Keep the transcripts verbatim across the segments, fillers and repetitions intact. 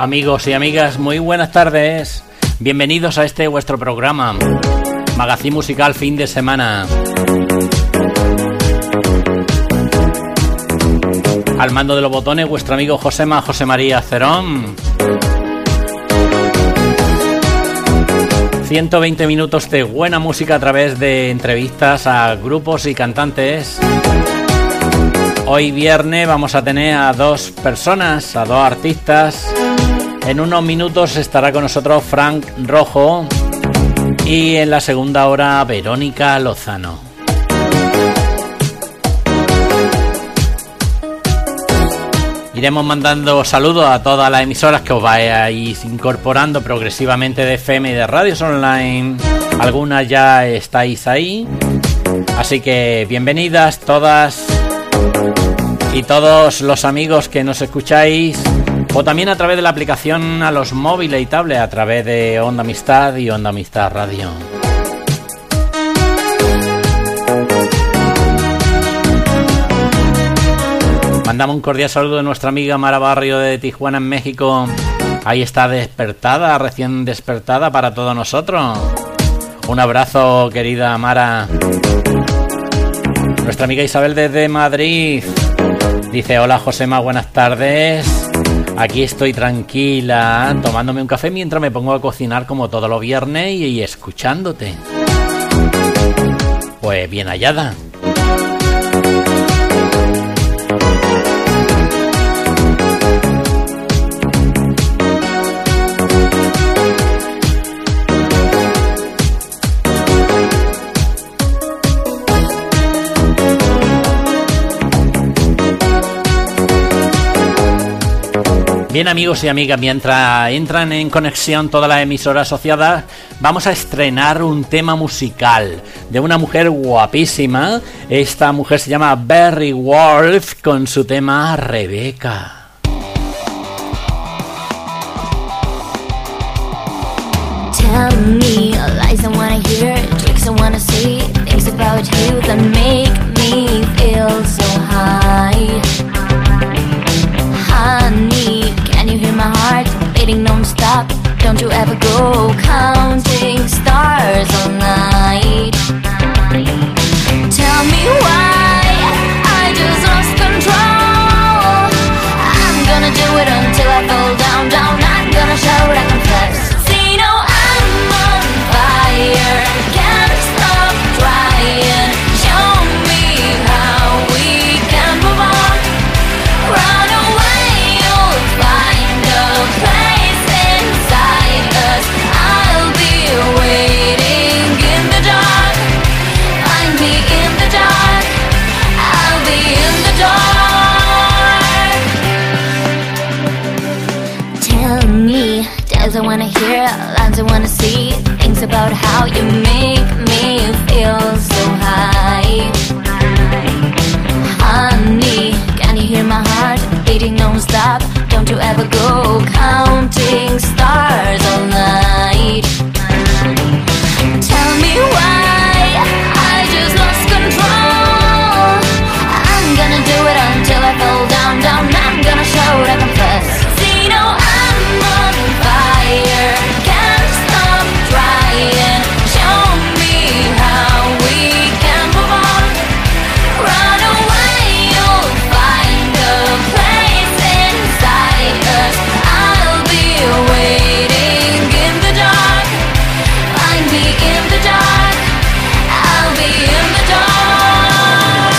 Amigos y amigas, muy buenas tardes. Bienvenidos a este vuestro programa, Magazín Musical Fin de Semana. Al mando de los botones, vuestro amigo Josema José María Cerón. ciento veinte minutos de buena música a través de entrevistas a grupos y cantantes. Hoy viernes vamos a tener a dos personas, a dos artistas. En unos minutos estará con nosotros Frank Rojo y en la segunda hora Verónica Lozano. Iremos mandando saludos a todas las emisoras que os vais incorporando progresivamente de F M y de radios online. Algunas ya estáis ahí, así que bienvenidas todas y todos los amigos que nos escucháis, o también a través de la aplicación a los móviles y tablets, a través de Onda Amistad y Onda Amistad Radio. Mandamos un cordial saludo de nuestra amiga Mara Barrio de Tijuana, en México. Ahí está despertada, recién despertada para todos nosotros. Un abrazo, querida Mara. Nuestra amiga Isabel desde Madrid dice: hola Josema, buenas tardes. Aquí estoy tranquila, tomándome un café mientras me pongo a cocinar como todos los viernes y, y escuchándote. Pues bien hallada. Bien, amigos y amigas, mientras entran en conexión todas las emisoras asociadas, vamos a estrenar un tema musical de una mujer guapísima. Esta mujer se llama Berry Wolf con su tema Rebeca. Tell me lies I wanna hear, tricks I wanna see, things about you that make me feel so high. Honey, can you hear my heart beating non-stop? Don't you ever go counting stars all night. Tell me why I just lost control. I'm gonna do it until I fall down, down. I'm gonna shout, I confess. See, no, I'm on fire, can't stop trying. Show me how we can move on. Run away, you'll find a place inside us. I'll be waiting in the dark. Find me in the dark. I'll be in the dark. Tell me, tales I wanna hear, lines I wanna see, things about how you make me feel so high. Honey, can you hear my heart beating non-stop? Don't you ever go counting stars all night. Tell me why I just lost control. I'm gonna do it until I fall down, down. I'm gonna shout, I confess. See, no, I'm on fire, can't stop trying. Show me how we can move on. Run away, you'll find a place inside us. I'll be waiting in the dark. Find me in the dark. I'll be in the dark.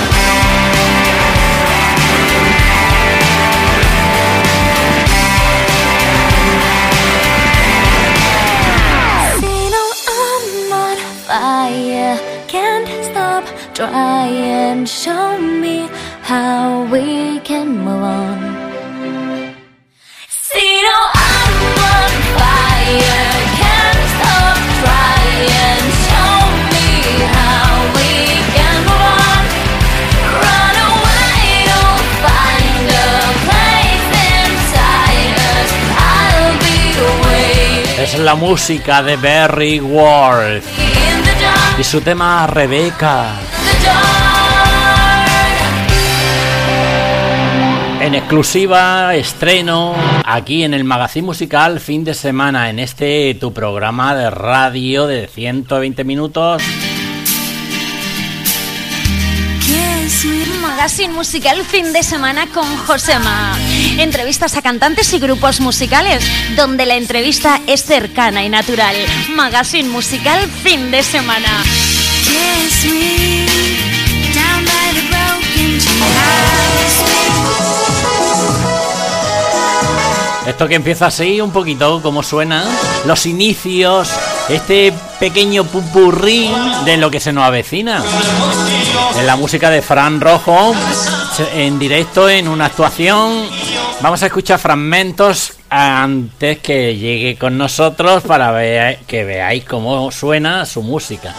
See, no, I'm on fire, can't stop trying. Show me how we can move on. See, no, I'm on fire, can't stop trying. Show me how we can move on. Run away, you'll find a place inside us. I'll be waiting. Es la música de Berry Wolf y su tema Rebeca. En exclusiva, estreno, aquí en el Magazín Musical, fin de semana, en este tu programa de radio de ciento veinte minutos. Magazine Musical fin de semana con Josema. Entrevistas a cantantes y grupos musicales, donde la entrevista es cercana y natural. Magazine Musical fin de semana. Esto que empieza así, un poquito como suena, los inicios, este pequeño pupurrí de lo que se nos avecina. En la música de Fran Rojo, en directo, en una actuación. Vamos a escuchar fragmentos antes que llegue con nosotros para ver, que veáis cómo suena su música.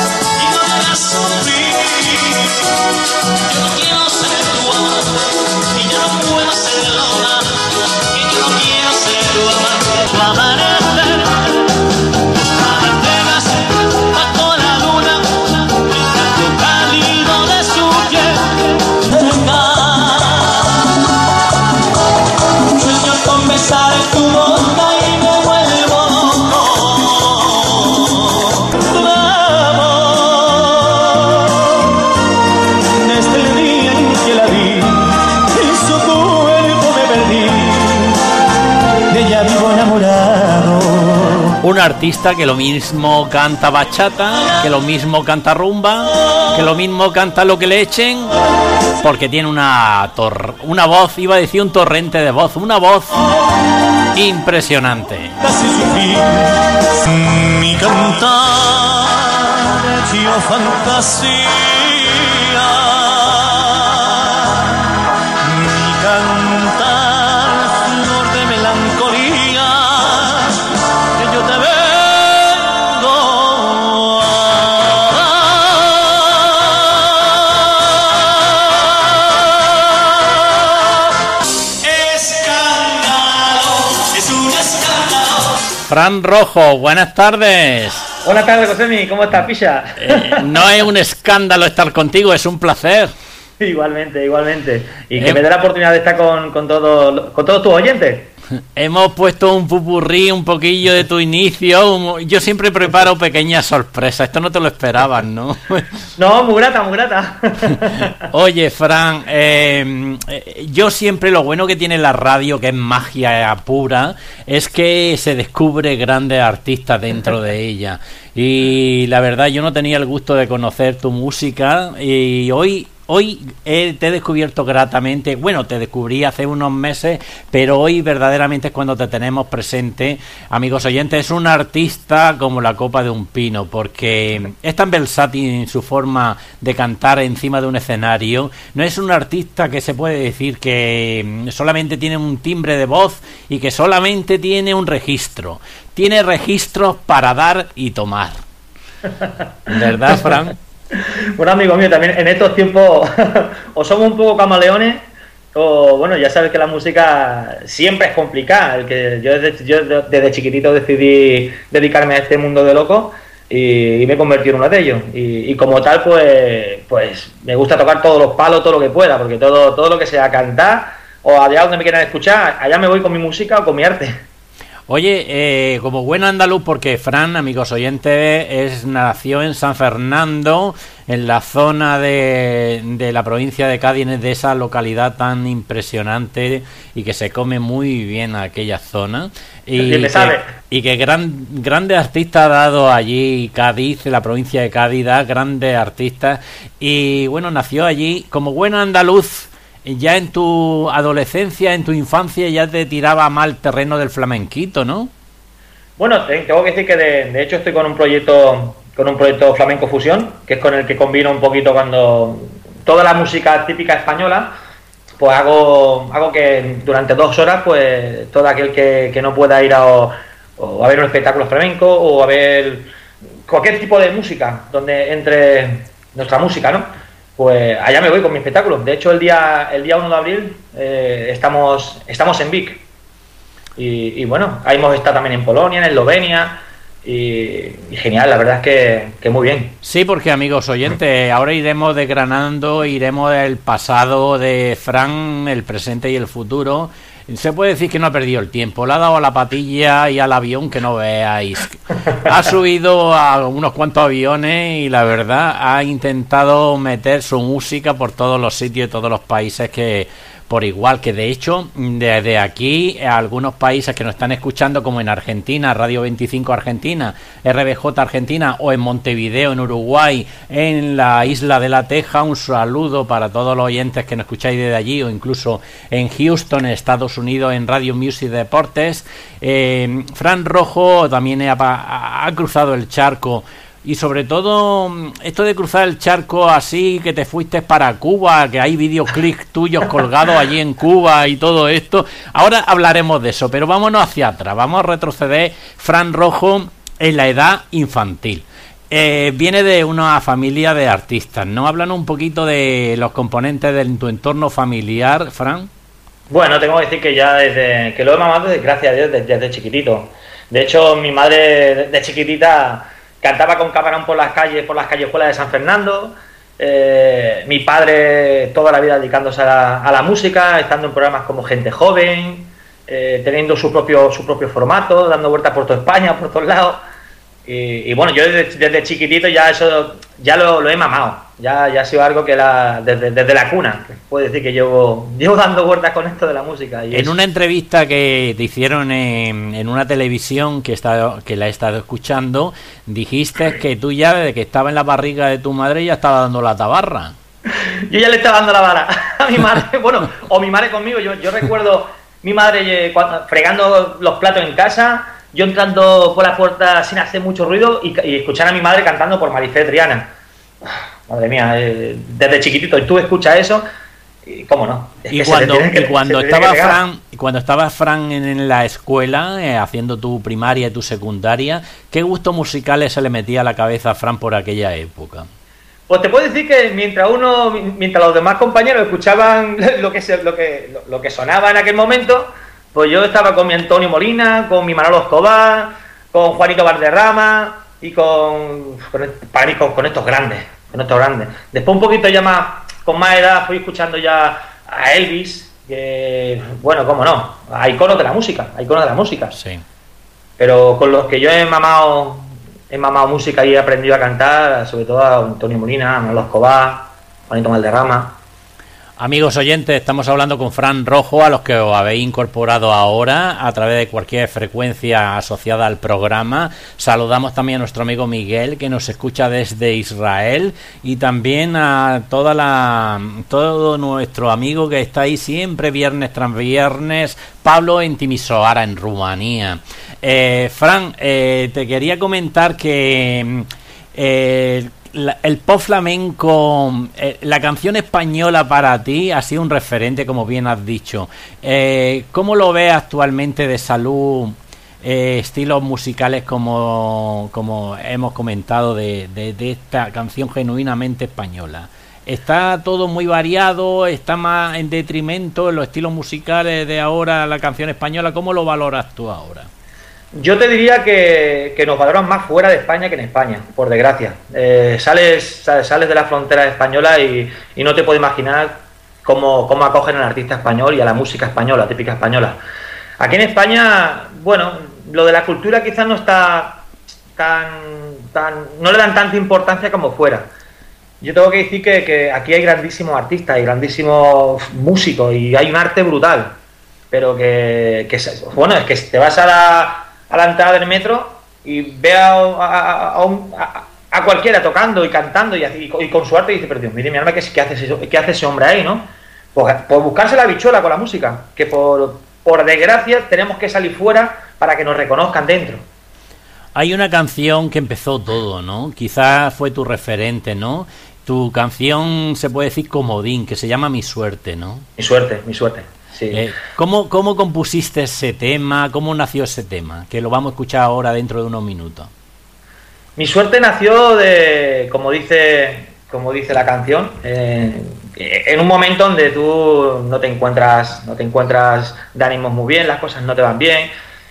Un artista que lo mismo canta bachata, que lo mismo canta rumba, que lo mismo canta lo que le echen, porque tiene una tor- una voz, iba a decir un torrente de voz, una voz impresionante. Mi cantar hecho fantasía, mi cantar flor de melancolía, que yo te vengo a dar. Escándalo, es un escándalo. Fran Rojo, buenas tardes. Buenas tardes, Josemi, ¿cómo estás, Picha? Eh, no es un escándalo estar contigo, es un placer. Igualmente, igualmente. Y que Eh. me dé la oportunidad de estar con, con, todo, con todos tus oyentes. Hemos puesto un pupurrí, un poquillo de tu inicio. un- Yo siempre preparo pequeñas sorpresas. Esto no te lo esperabas, ¿no? No, muy grata, muy grata. Oye, Fran, eh, eh, yo siempre lo bueno que tiene la radio, que es magia pura, es que se descubre grandes artistas dentro de ella. Y la verdad, yo no tenía el gusto de conocer tu música y hoy... Hoy eh, te he descubierto gratamente, bueno, te descubrí hace unos meses, pero hoy verdaderamente es cuando te tenemos presente, amigos oyentes. Es un artista como la copa de un pino, porque es tan versátil en su forma de cantar encima de un escenario. No es un artista que se puede decir que mm, solamente tiene un timbre de voz y que solamente tiene un registro. Tiene registros para dar y tomar. ¿Verdad, Fran? Bueno, amigo mío, también en estos tiempos o somos un poco camaleones o, bueno, ya sabes que la música siempre es complicada. El que yo desde, yo desde chiquitito decidí dedicarme a este mundo de locos y, y me convertí en uno de ellos. Y, y como tal, pues, pues me gusta tocar todos los palos, todo lo que pueda, porque todo, todo lo que sea cantar o allá donde me quieran escuchar, allá me voy con mi música o con mi arte. Oye, eh, como buen andaluz, porque Fran, amigos oyentes, es, nació en San Fernando, en la zona de, de la provincia de Cádiz, de esa localidad tan impresionante y que se come muy bien aquella zona. Y Bien, que, sabe. y que gran, grandes artistas ha dado allí Cádiz, la provincia de Cádiz, da grandes artistas. Y bueno, nació allí como buen andaluz. Ya en tu adolescencia, en tu infancia, ya te tiraba mal terreno del flamenquito, ¿no? Bueno, te- tengo que decir que de, de hecho estoy con un proyecto con un proyecto flamenco fusión, que es con el que combino un poquito cuando toda la música típica española, pues hago hago que durante dos horas, pues todo aquel que, que no pueda ir a, o, o a ver un espectáculo flamenco o a ver cualquier tipo de música donde entre nuestra música, ¿no? Pues allá me voy con mi espectáculo. De hecho, el día el día uno de abril eh, estamos estamos en Vic. Y, y bueno, ahí hemos estado también en Polonia, en Eslovenia, y, y genial, la verdad es que, que muy bien. Sí, porque amigos oyentes, ahora iremos desgranando, iremos del pasado de Fran, el presente y el futuro. Se puede decir que no ha perdido el tiempo, le ha dado a la patilla y al avión que no veáis. Ha subido a unos cuantos aviones y la verdad ha intentado meter su música por todos los sitios y todos los países que por igual, que de hecho desde aquí a algunos países que nos están escuchando, como en Argentina, Radio veinticinco Argentina, R B J Argentina, o en Montevideo en Uruguay, en la isla de La Teja, un saludo para todos los oyentes que nos escucháis desde allí, o incluso en Houston, en Estados Unidos, en Radio Music Deportes. eh, Fran Rojo también ha, ha cruzado el charco. Y sobre todo, esto de cruzar el charco así, que te fuiste para Cuba, que hay videoclips tuyos colgados allí en Cuba y todo esto. Ahora hablaremos de eso, pero vámonos hacia atrás. Vamos a retroceder. Fran Rojo en la edad infantil. Eh, viene de una familia de artistas, ¿no? Háblanos un poquito de los componentes de tu entorno familiar, Fran. Bueno, tengo que decir que ya desde que lo he mamado, desde, gracias a Dios, desde, desde chiquitito. De hecho, mi madre de chiquitita cantaba con camarón por las calles, por las callejuelas de San Fernando. Eh, mi padre toda la vida dedicándose a la, a la música, estando en programas como Gente Joven, eh, teniendo su propio su propio formato, dando vueltas por toda España, por todos lados. Y, y bueno, yo desde, desde chiquitito ya eso ya lo, lo he mamado. Ya, ya ha sido algo que la, desde, desde la cuna, que puedo decir que llevo, llevo dando vueltas con esto de la música. Y en eso. Una entrevista que te hicieron en, en una televisión que, he estado, que la he estado escuchando, dijiste que tú ya desde que estaba en la barriga de tu madre ya estaba dando la tabarra. Yo ya le estaba dando la vara a mi madre, bueno, o mi madre conmigo. Yo, yo recuerdo mi madre eh, cuando, fregando los platos en casa, yo entrando por la puerta sin hacer mucho ruido y, y escuchar a mi madre cantando por Marifé Triana. Madre mía, eh, desde chiquitito, y tú escuchas eso, y cómo no. Es y, que cuando, que, y cuando estaba Fran, y cuando estaba Fran en, en la escuela, eh, haciendo tu primaria y tu secundaria, ¿qué gustos musicales se le metía a la cabeza a Fran por aquella época? Pues te puedo decir que mientras uno, mientras los demás compañeros escuchaban lo que se, lo que lo, lo que sonaba en aquel momento, pues yo estaba con mi Antonio Molina, con mi Manolo Escobar, con Juanito Valderrama y con, con para mí con, con estos grandes. Con estos grandes. Después un poquito ya más, con más edad, fui escuchando ya a Elvis, que, bueno, cómo no, a iconos de la música, a iconos de la música. Sí. Pero con los que yo he mamado, he mamado música y he aprendido a cantar, sobre todo a Antonio Molina, a Manolo Escobar, Juanito Valderrama. Amigos oyentes, estamos hablando con Fran Rojo, a los que os habéis incorporado ahora a través de cualquier frecuencia asociada al programa. Saludamos también a nuestro amigo Miguel, que nos escucha desde Israel, y también a toda la todo nuestro amigo que está ahí siempre viernes tras viernes, Pablo en Timisoara, en Rumanía. Eh, Fran, eh, te quería comentar que eh, La, el pop flamenco, eh, la canción española para ti ha sido un referente, como bien has dicho. Eh, ¿Cómo lo ves actualmente de salud, eh, estilos musicales como, como hemos comentado de, de, de esta canción genuinamente española? ¿Está todo muy variado? ¿Está más en detrimento en los estilos musicales de ahora la canción española? ¿Cómo lo valoras tú ahora? Yo te diría que, que nos valoran más fuera de España que en España, por desgracia. Eh, sales, sales sales de la frontera española y, y no te puedo imaginar cómo, cómo acogen al artista español y a la música española, típica española. Aquí en España, bueno, lo de la cultura quizás no está tan, tan no le dan tanta importancia como fuera. Yo tengo que decir que, que aquí hay grandísimos artistas y grandísimos músicos y hay un arte brutal, pero que, que bueno, es que te vas a la a la entrada del metro y ve a, a, a, un, a, a cualquiera tocando y cantando y, y, y con su arte y dice, pero Dios, mire mi alma, ¿qué, qué, hace ese, ¿qué hace ese hombre ahí, no? Pues, pues buscarse la bichuela con la música, que por, por desgracia tenemos que salir fuera para que nos reconozcan dentro. Hay una canción que empezó todo, ¿no? Quizás fue tu referente, ¿no? Tu canción se puede decir comodín, que se llama Mi Suerte, ¿no? Mi suerte, mi suerte. Sí. Eh, ¿cómo, ¿Cómo compusiste ese tema? ¿Cómo nació ese tema? Que lo vamos a escuchar ahora dentro de unos minutos. Mi suerte nació de, como dice, como dice la canción, eh, en un momento donde tú no te encuentras, no te encuentras de ánimos muy bien, las cosas no te van bien,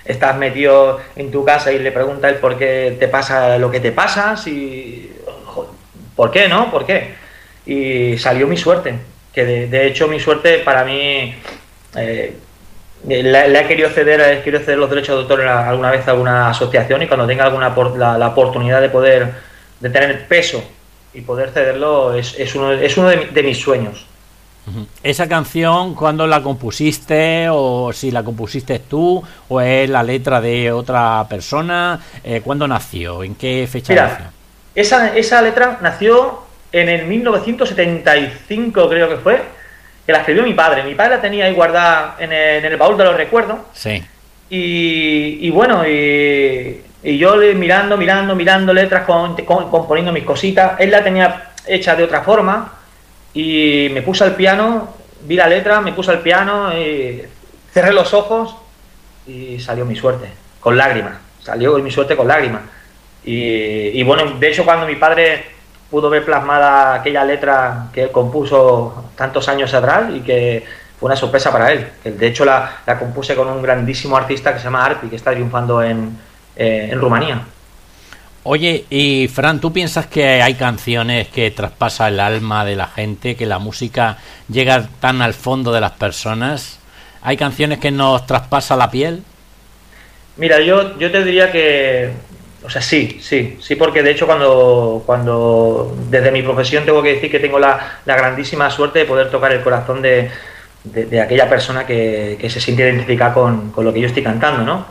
estás metido en tu casa y le preguntas el por qué te pasa lo que te pasa, si, ¿por qué, no? ¿Por qué? Y salió Mi Suerte, que de, de hecho Mi Suerte para mí, eh, le, le he querido ceder, he querido ceder los derechos de autor alguna vez a alguna asociación, y cuando tenga alguna la, la oportunidad de poder, de tener peso y poder cederlo, es, es uno, es uno de, de mis sueños. ¿Esa canción cuándo la compusiste, o si la compusiste tú, o es la letra de otra persona? Eh, ¿Cuándo nació? ¿En qué fecha Mira, nació? Esa, esa letra nació en el mil novecientos setenta y cinco, creo que fue, que la escribió mi padre. Mi padre la tenía ahí guardada en el, en el baúl de los recuerdos. Sí. Y, y bueno, y, y yo mirando, mirando, mirando letras, con, con, componiendo mis cositas. Él la tenía hecha de otra forma. Y me puse al piano, vi la letra, me puse al piano, y cerré los ojos y salió Mi Suerte, con lágrimas. Salió Mi Suerte con lágrimas. Y, y bueno, de hecho, cuando mi padre pudo ver plasmada aquella letra que él compuso tantos años atrás, y que fue una sorpresa para él, que de hecho la, la compuse con un grandísimo artista que se llama Arpi, que está triunfando en, eh, en Rumanía. Oye, y Fran, ¿tú piensas que hay canciones que traspasan el alma de la gente, que la música llega tan al fondo de las personas? ¿Hay canciones que nos traspasa la piel? Mira, yo, yo te diría que, o sea, sí, sí, sí, porque de hecho cuando, cuando desde mi profesión tengo que decir que tengo la, la grandísima suerte de poder tocar el corazón de, de, de aquella persona que, que se siente identificada con, con lo que yo estoy cantando, ¿no?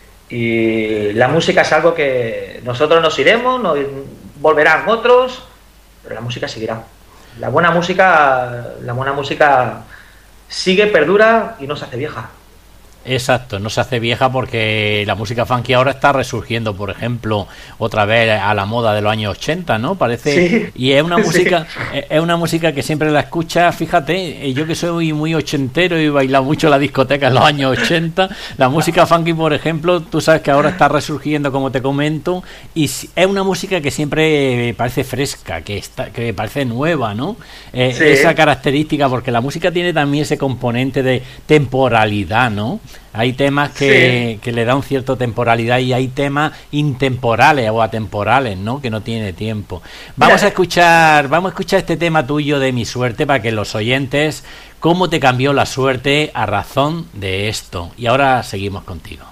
Y la música es algo que nosotros nos iremos, nos volverán otros, pero la música seguirá. La buena música, la buena música sigue, perdura y no se hace vieja. Exacto, no se hace vieja, porque la música funky ahora está resurgiendo, por ejemplo, otra vez a la moda de los años ochenta, ¿no? Parece, sí, y es una música, sí. es una música que siempre la escuchas. Fíjate, yo que soy muy ochentero y bailaba mucho en la discoteca en los años ochenta, la música funky, por ejemplo, tú sabes que ahora está resurgiendo, como te comento, y es una música que siempre parece fresca, que está, que parece nueva, ¿no? Eh, sí. Esa característica, porque la música tiene también ese componente de temporalidad, ¿no? Hay temas que, sí. que le dan cierta temporalidad, y hay temas intemporales o atemporales, ¿no? Que no tiene tiempo. Vamos Mira. a escuchar, vamos a escuchar este tema tuyo de Mi Suerte, para que los oyentes, cómo te cambió la suerte a razón de esto. Y ahora seguimos contigo.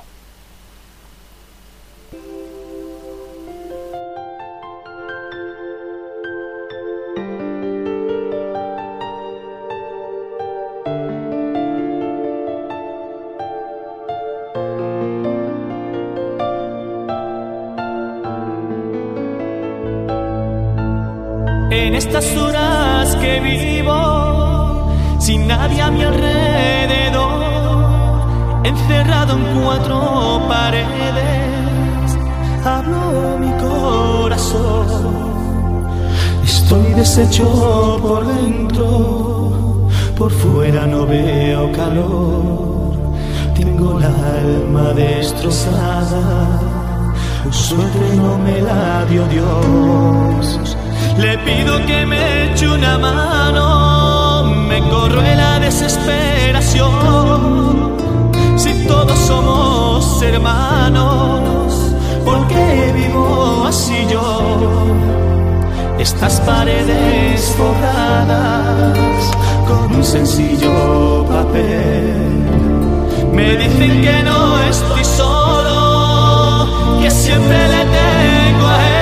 En estas horas que vivo, sin nadie a mi alrededor, encerrado en cuatro paredes, hablo mi corazón. Estoy deshecho por dentro, por fuera no veo calor. Tengo la alma destrozada, suerte no me la dio Dios. Le pido que me eche una mano, me corroe la desesperación. Si todos somos hermanos, ¿por qué vivo así yo? Estas paredes forradas con un sencillo papel me dicen que no estoy solo, que siempre le tengo a él.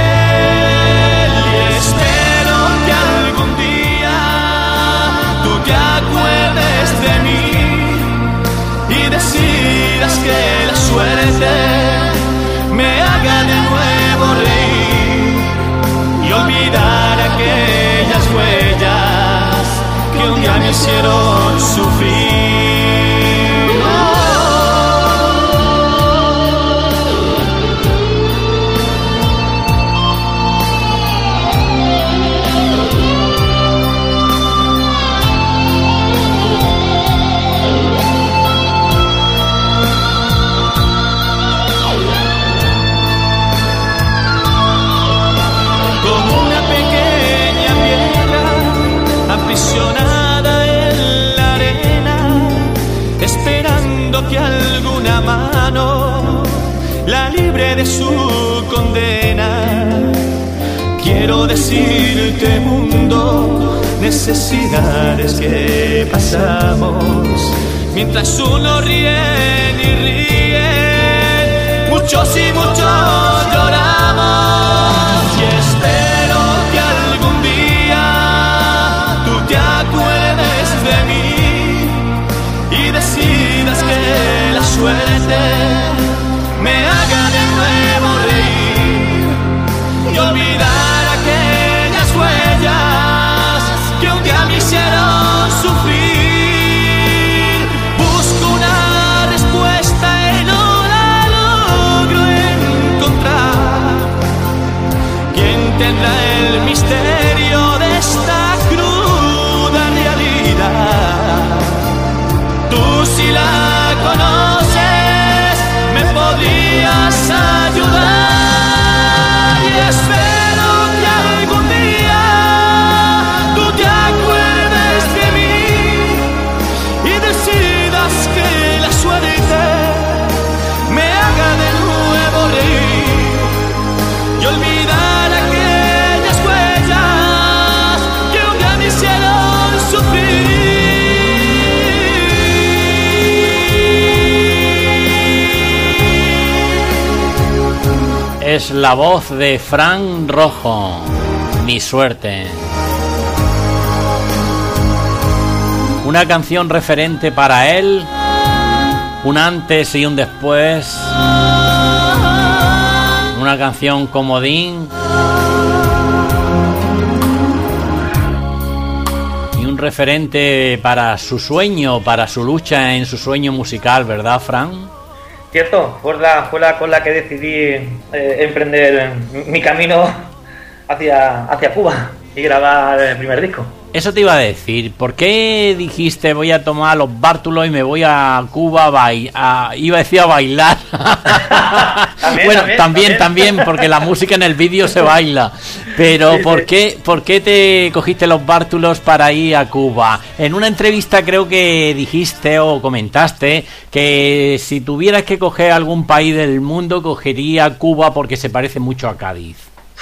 Te acuerdes de mí y decidas que la suerte me haga de nuevo reír y olvidar aquellas huellas que un día me hicieron sufrir. Aprisionada en la arena, pidiendo que alguna mano la libre de su condena. Quiero decirte, mundo, necesidades que pasamos mientras uno ríe y ríe, muchos y muchos lloramos. Y espero que algún día tú te acuerdes de mí y decidas que la suerte me haga de nuevo reír y olvidar aquellas huellas que un día me hicieron sufrir. Busco una respuesta y no la logro encontrar. ¿Quién tendrá el misterio de esta cruda realidad? Tú si la conoces me podrías ayudar. Y espero que algún día tú te acuerdes de mí y decidas que la suerte me haga de nuevo reír y olvidar aquellas huellas que un día me hicieron sufrir. Es la voz de Fran Rojo, Mi Suerte. Una canción referente para él, un antes y un después. Una canción comodín. Y un referente para su sueño, para su lucha en su sueño musical, ¿verdad, Fran? Cierto, fue la, fue la con la que decidí eh, emprender mi camino hacia, hacia Cuba y grabar el primer disco. Eso te iba a decir, ¿por qué dijiste voy a tomar los bártulos y me voy a Cuba a bailar? Iba a decir a bailar. También, bueno, también, también, también, también, porque la música en el vídeo se baila. Pero sí, ¿por sí. qué, ¿por qué te cogiste los bártulos para ir a Cuba? En una entrevista creo que dijiste o comentaste que si tuvieras que coger algún país del mundo, cogería Cuba porque se parece mucho a Cádiz.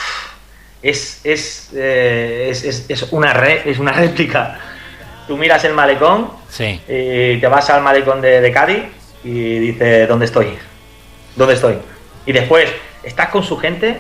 Es, es, eh, es, es, es, una re, es una réplica. Tú miras el malecón, Sí. y te vas al malecón de, de Cádiz y dices, ¿dónde estoy? ¿Dónde estoy? Y después estás con su gente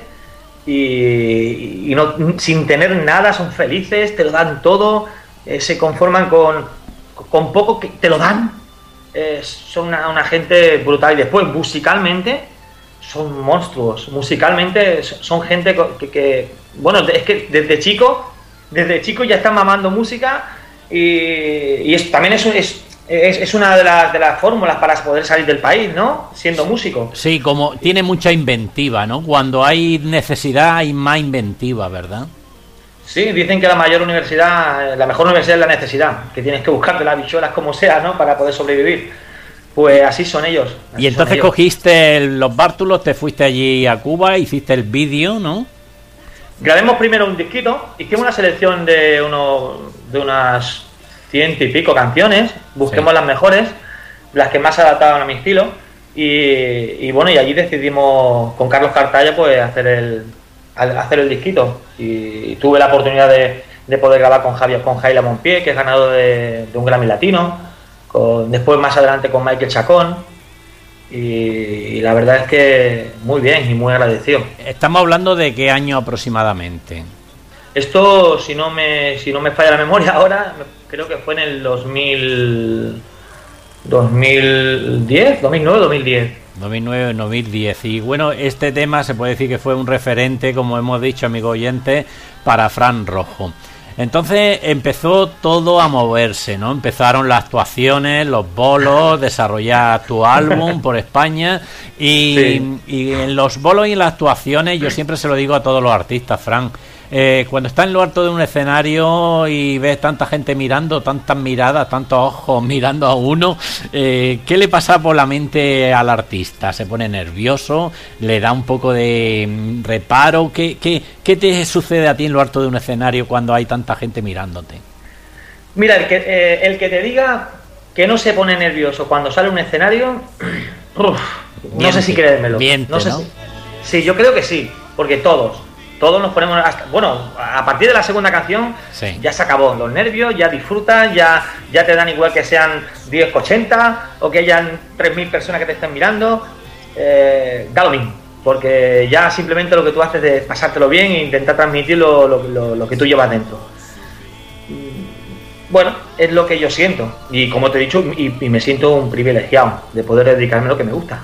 y, y no, sin tener nada, son felices, te lo dan todo, eh, se conforman con, con poco que te lo dan. Eh, son una, una gente brutal. Y después, musicalmente, son monstruos. Musicalmente son gente que, que bueno, es que desde chico, desde chico ya están mamando música y, y es, también es, es, es, es una de las, de las fórmulas para poder salir del país, ¿no? Siendo músico. Sí, como tiene mucha inventiva, ¿no? Cuando hay necesidad hay más inventiva, ¿verdad? Sí, dicen que la mayor universidad, la mejor universidad es la necesidad, que tienes que buscarte las bichuelas como sea, ¿no? Para poder sobrevivir. Pues así son ellos. Así Y entonces ellos. cogiste el- los bártulos, te fuiste allí a Cuba, hiciste el vídeo, ¿no? Grabemos primero un disquito, hicimos una selección de uno, de unas ciento y pico canciones, busquemos Sí. las mejores, las que más se adaptaban a mi estilo, y, y bueno, y allí decidimos con Carlos Cartaya pues hacer el al- hacer el disquito. Y tuve la oportunidad de, de poder grabar con Javier, con Jaila Monpié, que es ganador de, de un Grammy Latino, con, después más adelante con Michael Chacón, y, y la verdad es que muy bien y muy agradecido. Estamos hablando de qué año aproximadamente. Esto, si no me si no me falla la memoria ahora, me- creo que fue en el dos mil, dos mil diez, dos mil nueve, dos mil diez. dos mil nueve, dos mil diez. Y bueno, este tema se puede decir que fue un referente, como hemos dicho, amigo oyente, para Fran Rojo. Entonces empezó todo a moverse, ¿no? Empezaron las actuaciones, los bolos, desarrollar tu álbum por España y, Sí. y en los bolos y en las actuaciones yo siempre se lo digo a todos los artistas, Fran. Eh, cuando estás en lo alto de un escenario y ves tanta gente mirando, tantas miradas, tantos ojos mirando a uno, eh, ¿qué le pasa por la mente al artista? ¿Se pone nervioso? ¿Le da un poco de mm, reparo? ¿Qué, qué, qué te sucede a ti en lo alto de un escenario cuando hay tanta gente mirándote? Mira, el que, eh, el que te diga que no se pone nervioso cuando sale a un escenario, uf, no Miente, sé si creérmelo. miente, no sé ¿no? si- sí, yo creo que sí, porque todos, todos nos ponemos hasta, bueno, a partir de la segunda canción Sí. ya se acabó los nervios, ya disfrutas, ya, ya te dan igual que sean diez que ochenta o que hayan tres mil personas que te estén mirando, eh, da lo mismo, porque ya simplemente lo que tú haces es pasártelo bien e intentar transmitir lo, lo, lo, lo que tú llevas dentro. Bueno, es lo que yo siento y como te he dicho, y, y me siento un privilegiado de poder dedicarme a lo que me gusta.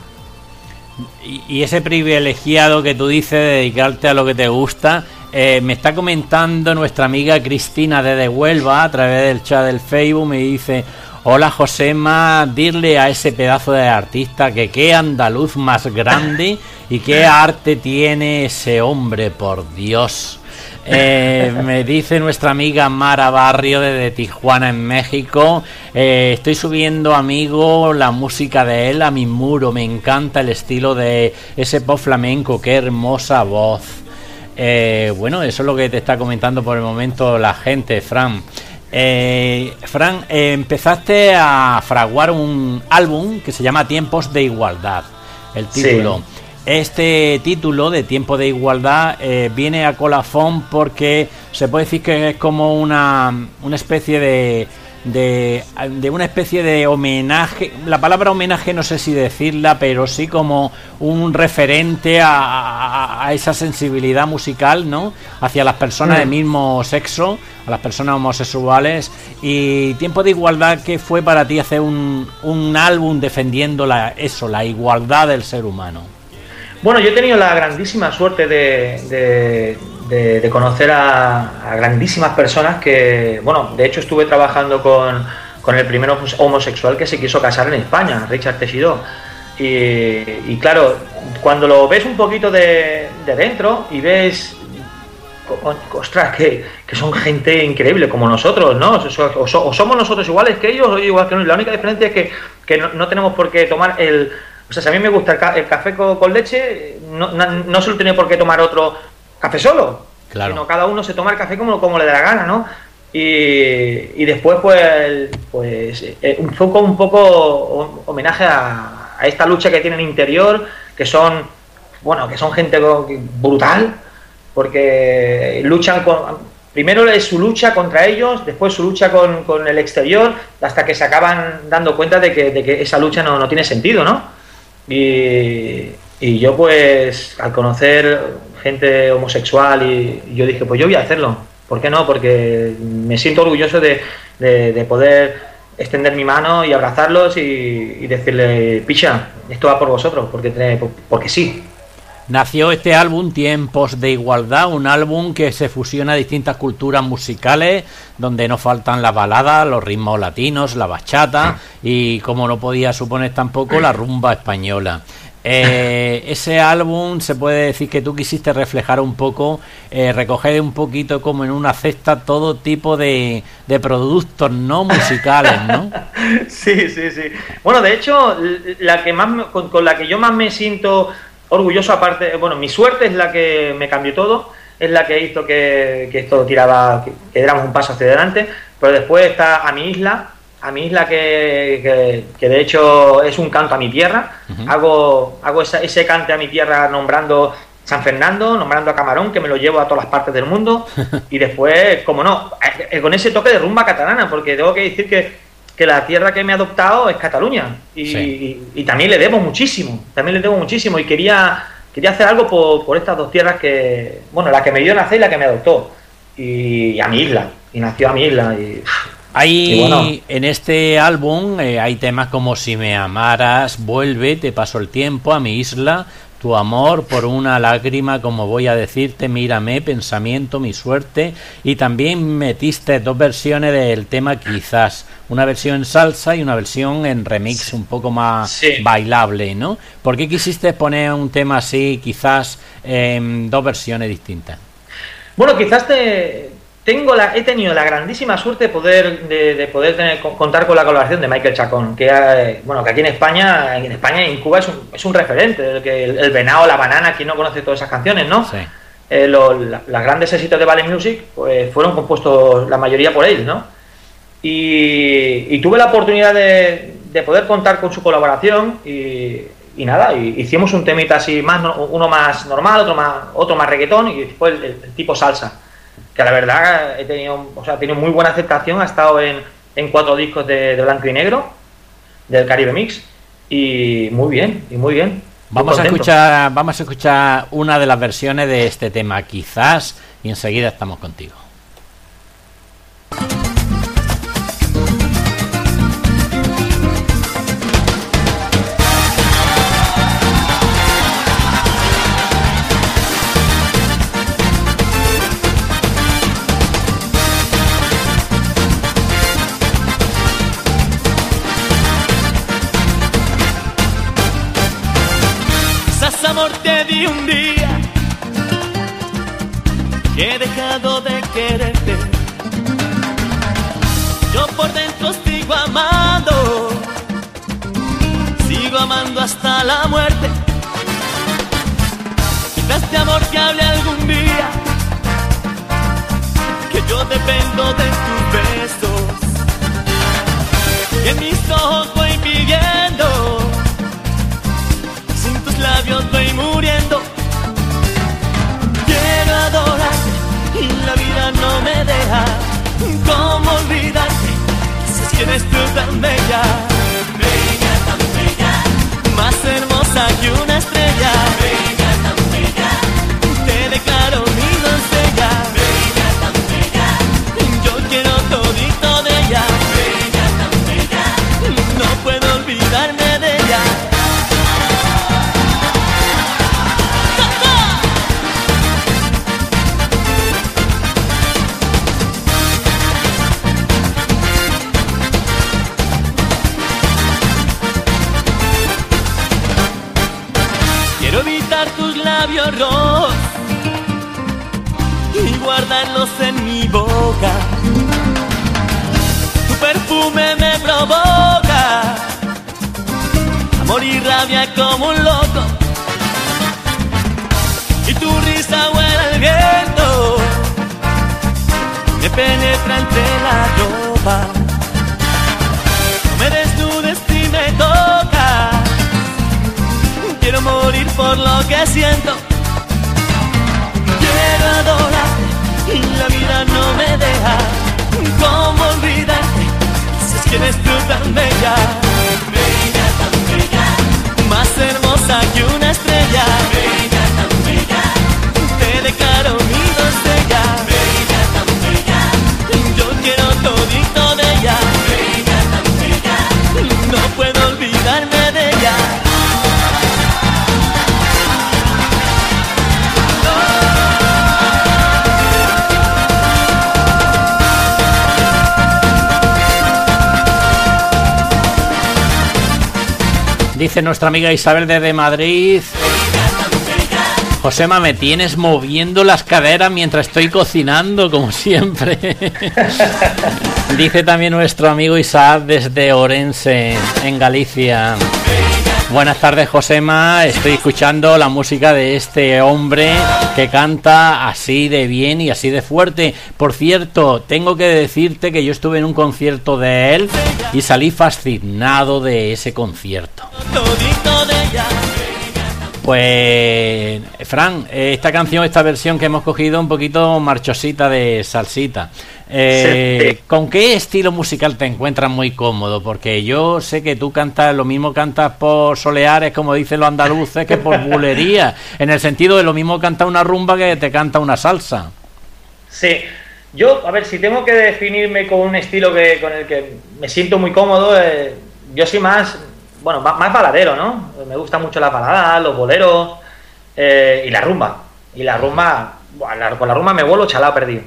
Y, y ese privilegiado que tú dices de dedicarte a lo que te gusta, eh, me está comentando nuestra amiga Cristina desde Huelva a través del chat del Facebook, me dice: hola Josema, dile a ese pedazo de artista que qué andaluz más grande y qué arte tiene ese hombre, por Dios. Eh, me dice nuestra amiga Mara Barrio desde Tijuana en México: eh, estoy subiendo, amigo, la música de él a mi muro, me encanta el estilo de ese pop flamenco, qué hermosa voz. Eh, bueno, eso es lo que te está comentando por el momento la gente, Fran. Eh, Fran, eh, empezaste a fraguar un álbum que se llama Tiempos de Igualdad, el título. Sí. Este título de Tiempo de Igualdad eh, viene a colafón porque se puede decir que es como una, una especie de, de, de una especie de homenaje. La palabra homenaje no sé si decirla, pero sí como un referente a, a, a esa sensibilidad musical, ¿no? Hacia las personas del mismo sexo, a las personas homosexuales. Y Tiempo de Igualdad, ¿qué fue para ti hacer un, un álbum defendiendo la, eso, la igualdad del ser humano? Bueno, yo he tenido la grandísima suerte de, de, de, de conocer a, a grandísimas personas que, bueno, de hecho estuve trabajando con, con el primer homosexual que se quiso casar en España, Richard Teixidó. Y, y claro, cuando lo ves un poquito de, de dentro y ves, ostras, que, que son gente increíble como nosotros, ¿no? O, o, o somos nosotros iguales que ellos o igual que no. Y la única diferencia es que, que no, no tenemos por qué tomar el... O sea, si a mí me gusta el, ca el café con, con leche, no, no, no se lo tiene por qué tomar otro café solo. Claro. Sino cada uno se toma el café como, como le dé la gana, ¿no? Y, y después, pues, pues eh, un poco, un poco homenaje a, a esta lucha que tienen interior, que son, bueno, que son gente brutal, porque luchan con... Primero es su lucha contra ellos, después su lucha con, con el exterior, hasta que se acaban dando cuenta de que, de que esa lucha no, no tiene sentido, ¿no? Y, y yo pues al conocer gente homosexual y, y yo dije, pues yo voy a hacerlo, ¿por qué no? Porque me siento orgulloso de, de, de poder extender mi mano y abrazarlos y, y decirle, picha, esto va por vosotros, porque, porque sí. Nació este álbum, Tiempos de Igualdad, un álbum que se fusiona a distintas culturas musicales, donde no faltan las baladas, los ritmos latinos, la bachata y, como no podía suponer tampoco, la rumba española. Eh, ese álbum se puede decir que tú quisiste reflejar un poco, eh, recoger un poquito como en una cesta todo tipo de, de productos no musicales, ¿no? Sí, sí, sí. Bueno, de hecho, la que más con, con la que yo más me siento orgulloso, aparte, bueno, mi suerte es la que me cambió todo, es la que hizo que, que esto tiraba, que, que diéramos un paso hacia adelante, pero después está A mi isla, A mi isla que, que, que de hecho es un canto a mi tierra. Uh-huh. hago, hago esa, ese cante a mi tierra nombrando San Fernando, nombrando a Camarón, que me lo llevo a todas las partes del mundo, y después, como no, con ese toque de rumba catalana, porque tengo que decir que que la tierra que me ha adoptado es Cataluña y, sí. y, y también le debo muchísimo, también le debo muchísimo y quería quería hacer algo por, por estas dos tierras que, bueno, la que me dio nacer y la que me adoptó, y, y a mi isla, y nació a mi isla. Y, hay, y bueno, en este álbum eh, hay temas como Si me amaras, Vuelve, Te paso el tiempo, A mi isla, Tu amor, Por una lágrima, Como voy a decirte, Mírame, Pensamiento, Mi suerte, y también metiste dos versiones del tema Quizás, una versión en salsa y una versión en remix un poco más sí. bailable, ¿no? ¿Por qué quisiste poner un tema así, Quizás, en dos versiones distintas? Bueno, quizás te... Tengo la, he tenido la grandísima suerte de poder de, de poder tener, contar con la colaboración de Michael Chacón, que eh, bueno, que aquí en España, en España y en Cuba es un, es un referente, el, que el, el venado, la banana, quien no conoce todas esas canciones, ¿no? Sí. Eh, lo, la, las grandes éxitos de Vale Music pues fueron compuestos la mayoría por él, ¿no? y, y tuve la oportunidad de, de poder contar con su colaboración y, y nada, y hicimos un temita así, más uno más normal, otro más otro más reggaetón y después el, el tipo salsa, que la verdad he tenido, o sea, ha tenido muy buena aceptación, ha estado en, en cuatro discos de, de blanco y negro del Caribe Mix y muy bien, y muy bien. Vamos a escuchar, vamos a escuchar una de las versiones de este tema, Quizás, y enseguida estamos contigo. Amor, te di un día que he dejado de quererte. Yo por dentro sigo amando, sigo amando hasta la muerte. Quizás de amor que hable algún día, que yo dependo de tus besos, y en mis ojos voy pidiendo, labios voy muriendo. Quiero adorarte y la vida no me deja. ¿Cómo olvidarte? Si eres tú tan bella, bella, tan bella, más hermosa que una estrella, bella, tan bella, te declaro mi doncella, bella, tan bella, yo quiero todito de ella, bella, tan bella, no puedo olvidarme de ella. Tus labios rojos y guardarlos en mi boca. Tu perfume me provoca amor y rabia como un loco, y tu risa huele al viento, me penetra entre la ropa. No me desnudes si me tocas, quiero morir por lo que siento. Quiero adorarte y la vida no me deja. ¿Cómo olvidarte? Si es que eres tú tan bella, bella, tan bella, más hermosa que una estrella, bella, tan bella, te declaro mi doncella, bella, tan bella, yo quiero todito de ella, bella, tan bella, no puedo olvidarme de ella. Dice nuestra amiga Isabel desde Madrid: Josema, me tienes moviendo las caderas mientras estoy cocinando, como siempre. Dice también nuestro amigo Isaac desde Orense, en Galicia: buenas tardes, Josema, estoy escuchando la música de este hombre que canta así de bien y así de fuerte. Por cierto, tengo que decirte que yo estuve en un concierto de él y salí fascinado de ese concierto. Pues, Fran, esta canción, esta versión que hemos cogido un poquito marchosita de salsita. Eh, sí. ¿Con qué estilo musical te encuentras muy cómodo? Porque yo sé que tú cantas, lo mismo cantas por soleares, como dicen los andaluces, que por bulería. En el sentido de lo mismo canta una rumba que te canta una salsa. Sí. Yo, a ver, si tengo que definirme con un estilo que con el que me siento muy cómodo, eh, yo soy más... Bueno, más, más baladero, ¿no? Me gustan mucho las baladas, los boleros eh, y la rumba. Y la rumba, bueno, la, con la rumba me vuelvo chalado perdido.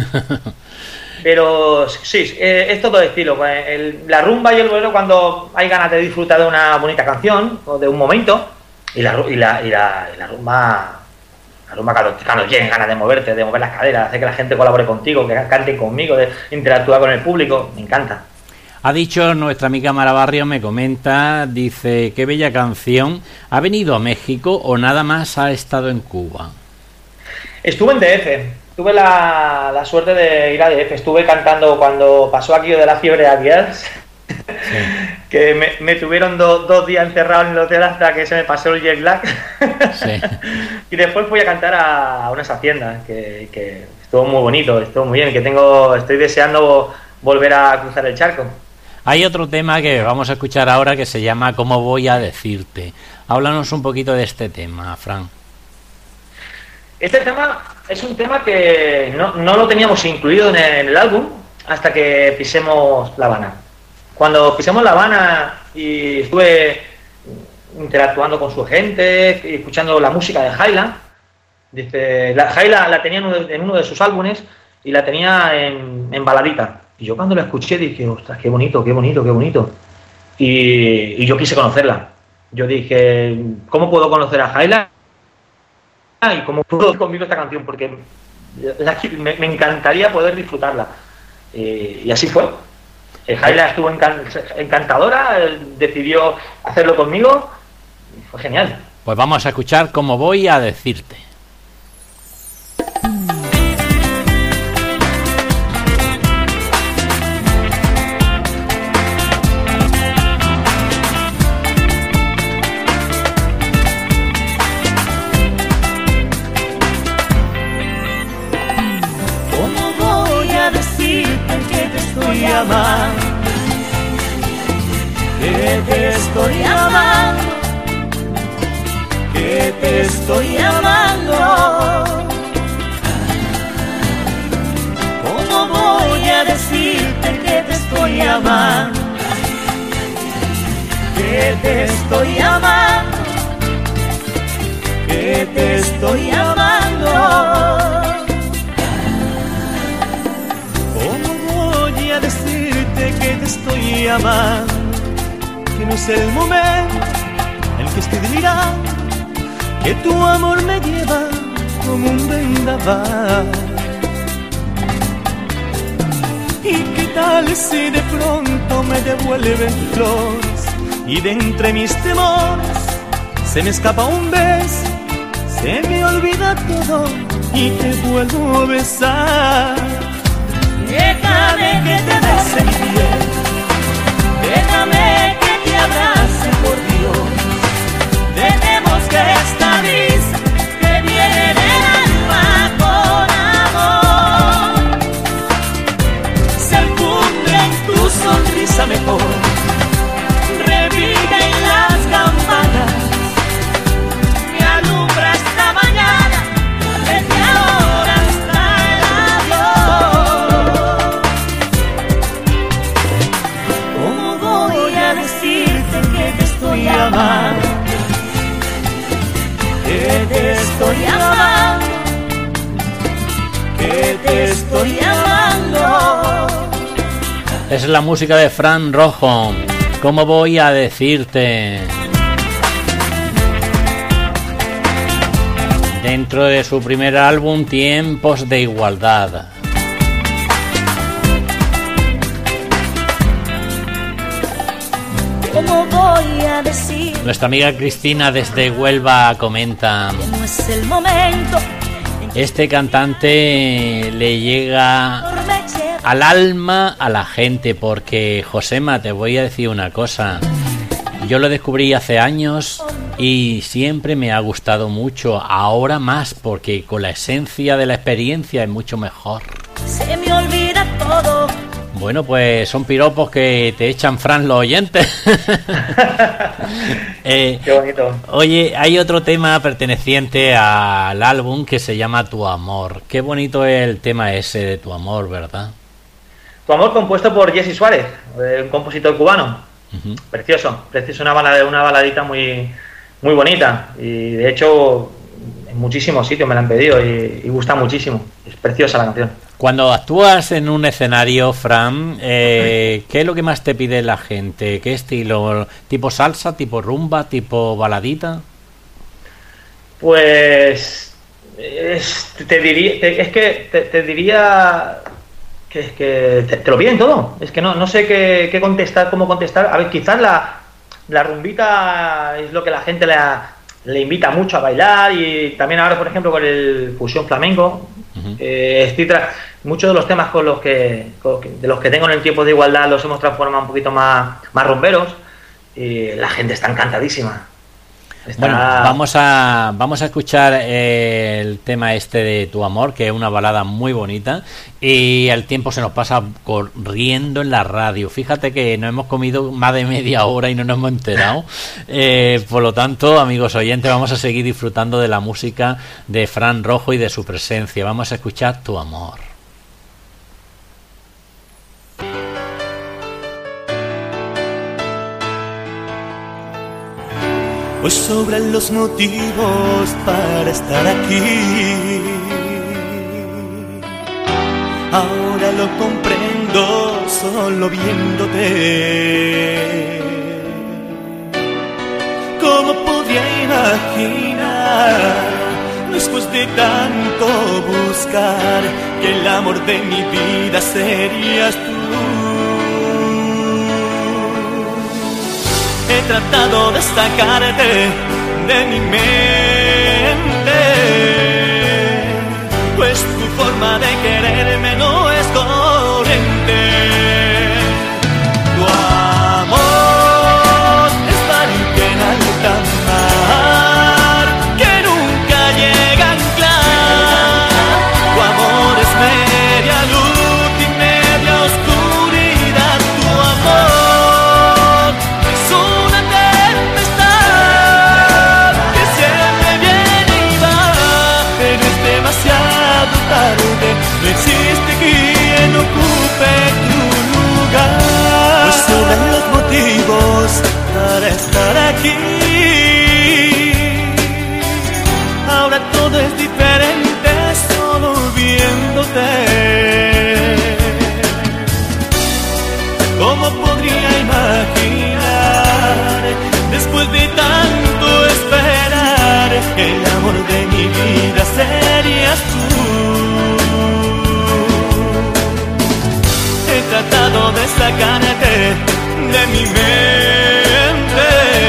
Pero sí, eh, es todo estilo. Pues el, la rumba y el bolero cuando hay ganas de disfrutar de una bonita canción o de un momento. Y la, y la, y la, y la rumba, la rumba cuando, cuando tienes ganas de moverte, de mover las caderas, hacer que la gente colabore contigo, que canten conmigo, de interactuar con el público, me encanta. Ha dicho nuestra amiga Mara Barrio, me comenta, dice, qué bella canción. ¿Ha venido a México o nada más ha estado en Cuba? Estuve en D F, tuve la, la suerte de ir a D F. Estuve cantando cuando pasó aquello de la fiebre aviar. Sí. Que me, me tuvieron do, dos días encerrado en el hotel hasta que se me pasó el jet lag. Sí. Y después fui a cantar a, a unas haciendas que, que estuvo muy bonito, estuvo muy bien, que tengo, estoy deseando volver a cruzar el charco. Hay otro tema que vamos a escuchar ahora que se llama ¿Cómo voy a decirte? Háblanos un poquito de este tema, Fran. Este tema es un tema que no, no lo teníamos incluido en el, en el álbum hasta que pisemos La Habana. Cuando pisamos La Habana y estuve interactuando con su gente, y escuchando la música de Haila, dice, la Haila la tenía en uno, de, en uno de sus álbumes y la tenía en, en baladita. Y yo cuando la escuché dije, ostras, qué bonito, qué bonito, qué bonito. Y, y yo quise conocerla. Yo dije, ¿cómo puedo conocer a Haila? Y cómo puedo ir conmigo esta canción, porque la, me, me encantaría poder disfrutarla. Y, y así fue. Haila estuvo encan encantadora, decidió hacerlo conmigo, fue genial. Pues vamos a escuchar Cómo voy a decirte. ¿Cómo voy a decirte que te estoy amando? Que te estoy amando, que te estoy amando. ¿Cómo voy a decirte que te estoy amando? Que te estoy amando, que te estoy amando. ¿Cómo voy a decirte que te estoy amando? Que no es el momento en que estoy delirando, que tu amor me lleva como un vendaval. ¿Y qué tal si de pronto me devuelven flores y de entre mis temores se me escapa un beso, se me olvida todo y te vuelvo a besar? Déjame que te bese mi piel, déjame que te abrace, por Dios. Dejemos que esta brisa que viene del alma con amor se funde en tu sonrisa mejor, revive en las campanas, me alumbra esta mañana, desde ahora hasta el adiós. ¿Cómo voy a decirte que te estoy amando? Que te estoy amando, que te estoy amando. Es la música de Fran Rojo. ¿Cómo voy a decirte? Dentro de su primer álbum, Tiempos de Igualdad. ¿Cómo voy a decir? Nuestra amiga Cristina desde Huelva comenta: Que no es el momento. este cantante le llega al alma a la gente, porque, Josema, te voy a decir una cosa. Yo lo descubrí hace años y siempre me ha gustado mucho, ahora más, porque con la esencia de la experiencia es mucho mejor. Se me olvida todo. Bueno, pues son piropos que te echan, Fran, los oyentes. eh, Qué bonito. Oye, hay otro tema perteneciente al álbum que se llama Tu Amor. Qué bonito es el tema ese de Tu Amor, ¿verdad? Tu Amor, compuesto por Jesse Suárez, un compositor cubano. Uh-huh. Precioso, precioso, una balada, una baladita muy, muy bonita. Y de hecho, en muchísimos sitios me la han pedido y, y gusta muchísimo. Es preciosa la canción. Cuando actúas en un escenario, Fran, eh, ¿qué es lo que más te pide la gente? ¿Qué estilo? ¿Tipo salsa, tipo rumba, tipo baladita? Pues es, te diría, te, es que te, te diría que, es que te, te lo piden todo. Es que no, no sé qué, qué contestar, cómo contestar. A ver, quizás la, la rumbita es lo que la gente le, le invita mucho a bailar, y también ahora, por ejemplo, con el fusión flamenco. Uh-huh. Eh, estoy tra- muchos de los temas con los que, con, de los que tengo en el tiempo de igualdad los hemos transformado un poquito más, más rumberos y la gente está encantadísima. Está... Bueno, vamos a vamos a escuchar eh, el tema este de Tu Amor, que es una balada muy bonita y el tiempo se nos pasa corriendo en la radio. Fíjate que nos hemos comido más de media hora y no nos hemos enterado. Eh, por lo tanto, amigos oyentes, vamos a seguir disfrutando de la música de Fran Rojo y de su presencia. Vamos a escuchar Tu Amor. Pues sobran los motivos para estar aquí. Ahora lo comprendo solo viéndote. ¿Cómo podría imaginar, después de tanto buscar, que el amor de mi vida serías tú? He tratado de sacarte de mi mente, pues tu forma de quererme no es corriente. Tu amor es barco en alta mar que nunca llega a anclar. Tu amor es media luz y media oscuridad. Tu amor es una tempestad que siempre viene y va, pero es demasiado tarde. No existe quien ocupe tu lugar. Pues sobran los motivos para estar aquí. Ahora todo es diferente solo viéndote. ¿Cómo podría imaginar, después de tanto esperar, que el amor de mi vida serías tú? He tratado de sacarte de mi mente,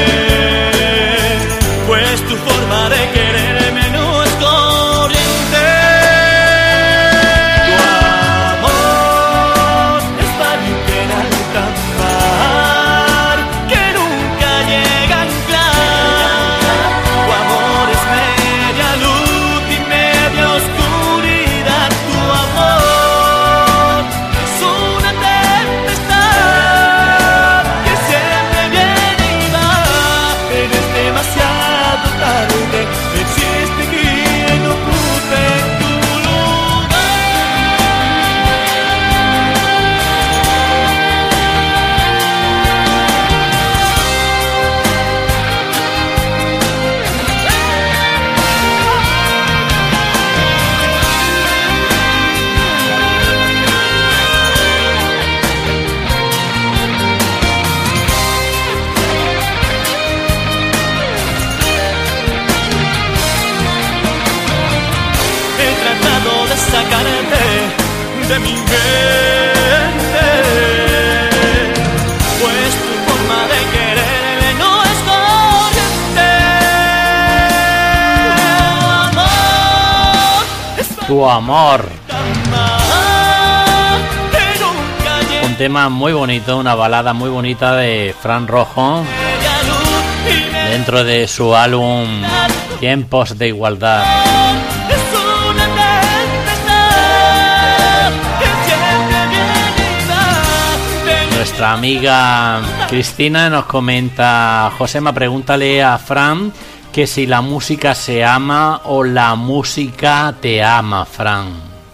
pues tu forma de quererme no es corriente. Tu amor es barco en alta mar que nunca llega a anclar. Tu amor es media luz y media oscuridad. Tu amor es una tempestad que siempre viene y va, pero es demasiado tarde. No existe quien ocupe tu He tratado de sacarte de mi mente, pues tu forma de quererme no es corriente. Amor, es Tu Amor. mar que nunca llega Un tema muy bonito, una balada muy bonita de Fran Rojo a luz y me dentro de su álbum Tiempos de Igualdad. es una tempestad que siempre viene y va, pero Nuestra amiga Cristina nos comenta: Josema, pregúntale a Fran que si la música se ama o la música te ama, Fran.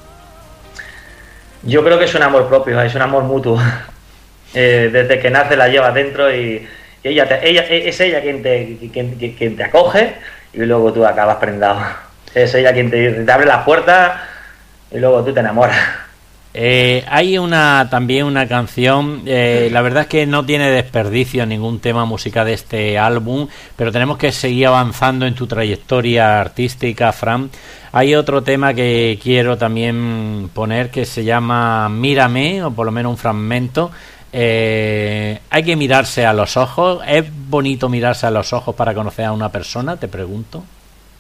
Yo creo que es un amor propio, es un amor mutuo. Eh, desde que nace la llevas dentro y, y ella, te, ella es ella quien te, quien, quien, quien te acoge y luego tú acabas prendado. Es ella quien te, te abre las puertas y luego tú te enamoras. Eh, hay una también una canción, eh, la verdad es que no tiene desperdicio ningún tema musical de este álbum, pero tenemos que seguir avanzando en tu trayectoria artística, Fran. Hay otro tema que quiero también poner que se llama Mírame, o por lo menos un fragmento. Eh, hay que mirarse a los ojos. ¿Es bonito mirarse a los ojos para conocer a una persona? Te pregunto.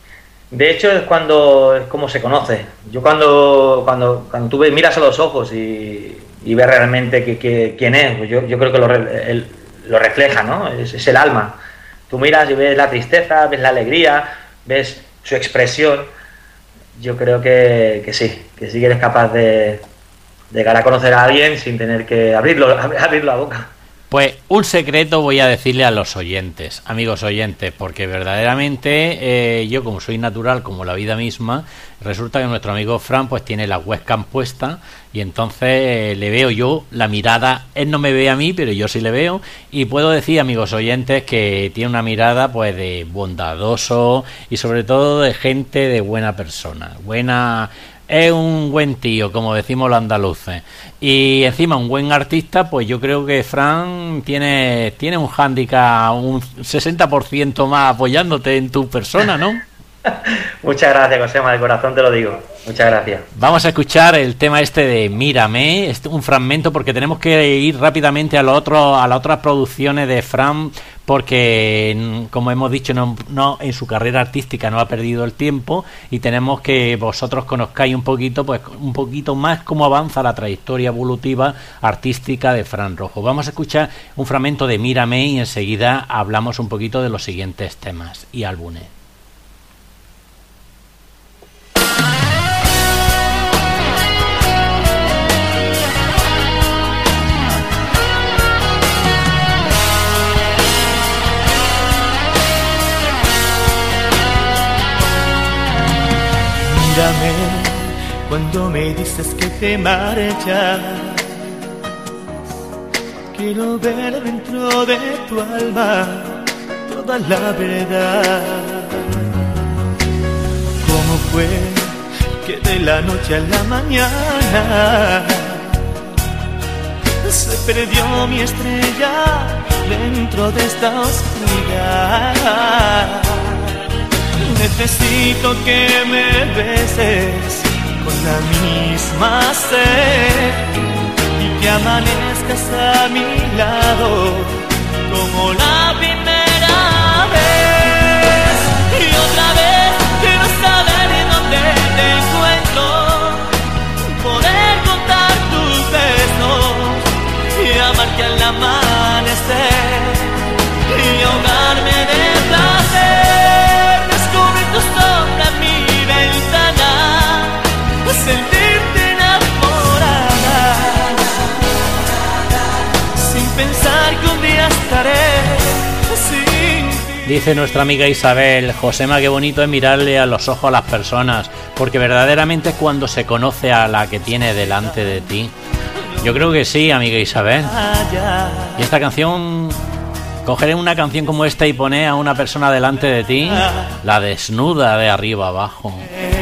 De hecho, es cuando es como se conoce. Yo cuando cuando cuando tú ves, miras a los ojos y, y ves realmente que, que, quién es, pues yo, yo creo que lo, el, lo refleja, ¿no? Es, es el alma. Tú miras y ves la tristeza, ves la alegría, ves su expresión. Yo creo que, que sí, que sí que eres capaz de, de llegar a conocer a alguien sin tener que abrirlo, abrir la boca. Pues un secreto voy a decirle a los oyentes, amigos oyentes, porque verdaderamente eh, yo, como soy natural, como la vida misma, resulta que nuestro amigo Fran pues tiene la webcam puesta y entonces eh, le veo yo la mirada. Él no me ve a mí, pero yo sí le veo, y puedo decir, amigos oyentes, que tiene una mirada pues de bondadoso y sobre todo de gente de buena persona, buena... Es un buen tío, como decimos los andaluces. Y encima un buen artista, pues yo creo que Fran tiene, tiene un hándicap, un sesenta por ciento más apoyándote en tu persona, ¿no? Muchas gracias, Josema, de corazón te lo digo. Muchas gracias. Vamos a escuchar el tema este de Mírame, este, un fragmento, porque tenemos que ir rápidamente a, lo otro, a las otras producciones de Fran, porque, como hemos dicho, no, no en su carrera artística no ha perdido el tiempo y tenemos que vosotros conozcáis un poquito, pues un poquito más cómo avanza la trayectoria evolutiva artística de Fran Rojo. Vamos a escuchar un fragmento de Mírame y enseguida hablamos un poquito de los siguientes temas y álbumes. Mírame cuando me dices que te marchas. Quiero ver dentro de tu alma toda la verdad. ¿Cómo fue que de la noche a la mañana se perdió mi estrella dentro de esta oscuridad? Necesito que me beses con la misma sed y que amanezcas a mi lado como la primera vez. Y otra vez quiero saber dónde te encuentro, poder contar tus besos y amarte al amanecer y ahogarme de placer. Tu sombra en mi ventana, sentirte enamorada, sin pensar que un día estaré sin ti. Dice nuestra amiga Isabel: Josema, qué bonito es mirarle a los ojos a las personas, porque verdaderamente es cuando se conoce a la que tiene delante de ti. Yo creo que sí, amiga Isabel. Y esta canción... Coger una canción como esta y poner a una persona delante de ti, la desnuda de arriba abajo.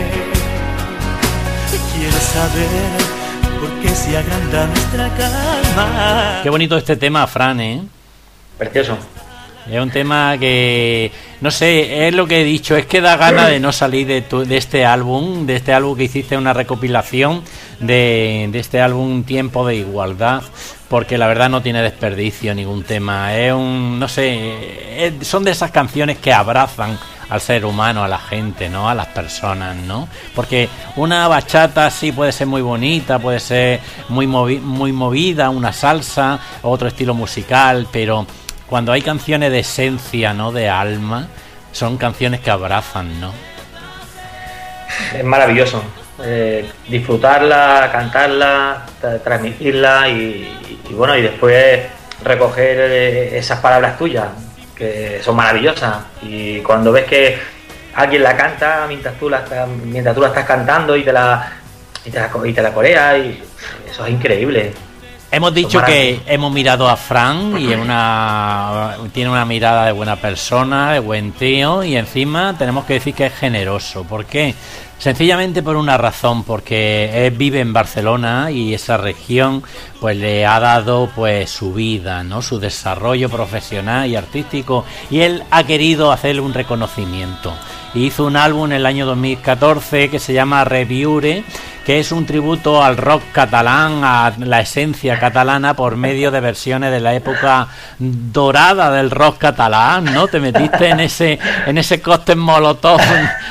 Quiero saber por qué se agranda nuestra calma. Qué bonito este tema, Fran, ¿eh? Precioso. Es un tema que, no sé, es lo que he dicho, es que da ganas de no salir de, tu, de este álbum, de este álbum que hiciste una recopilación de, de este álbum Tiempo de Igualdad, porque la verdad no tiene desperdicio ningún tema. Es un, no sé, es, son de esas canciones que abrazan al ser humano, a la gente, ¿no? A las personas, ¿no? Porque una bachata sí puede ser muy bonita, puede ser muy, movi- muy movida, una salsa, otro estilo musical, pero cuando hay canciones de esencia, ¿no? De alma, son canciones que abrazan, ¿no? Es maravilloso. Eh, disfrutarla, cantarla, tra- transmitirla y, y bueno, y después recoger eh, esas palabras tuyas que son maravillosas, y cuando ves que alguien la canta mientras tú la estás, mientras tú la estás cantando y te la y te la, y te la coreas, y eso es increíble. Hemos dicho que hemos mirado a Fran y es una, tiene una mirada de buena persona, de buen tío, y encima tenemos que decir que es generoso. ¿Por qué? Sencillamente por una razón, porque él vive en Barcelona y esa región pues le ha dado pues su vida, ¿no? Su desarrollo profesional y artístico, y él ha querido hacerle un reconocimiento. Hizo un álbum en el año dos mil catorce que se llama Reviure, que es un tributo al rock catalán, a la esencia catalana, por medio de versiones de la época dorada del rock catalán, ¿no? Te metiste en ese en ese cóctel molotov,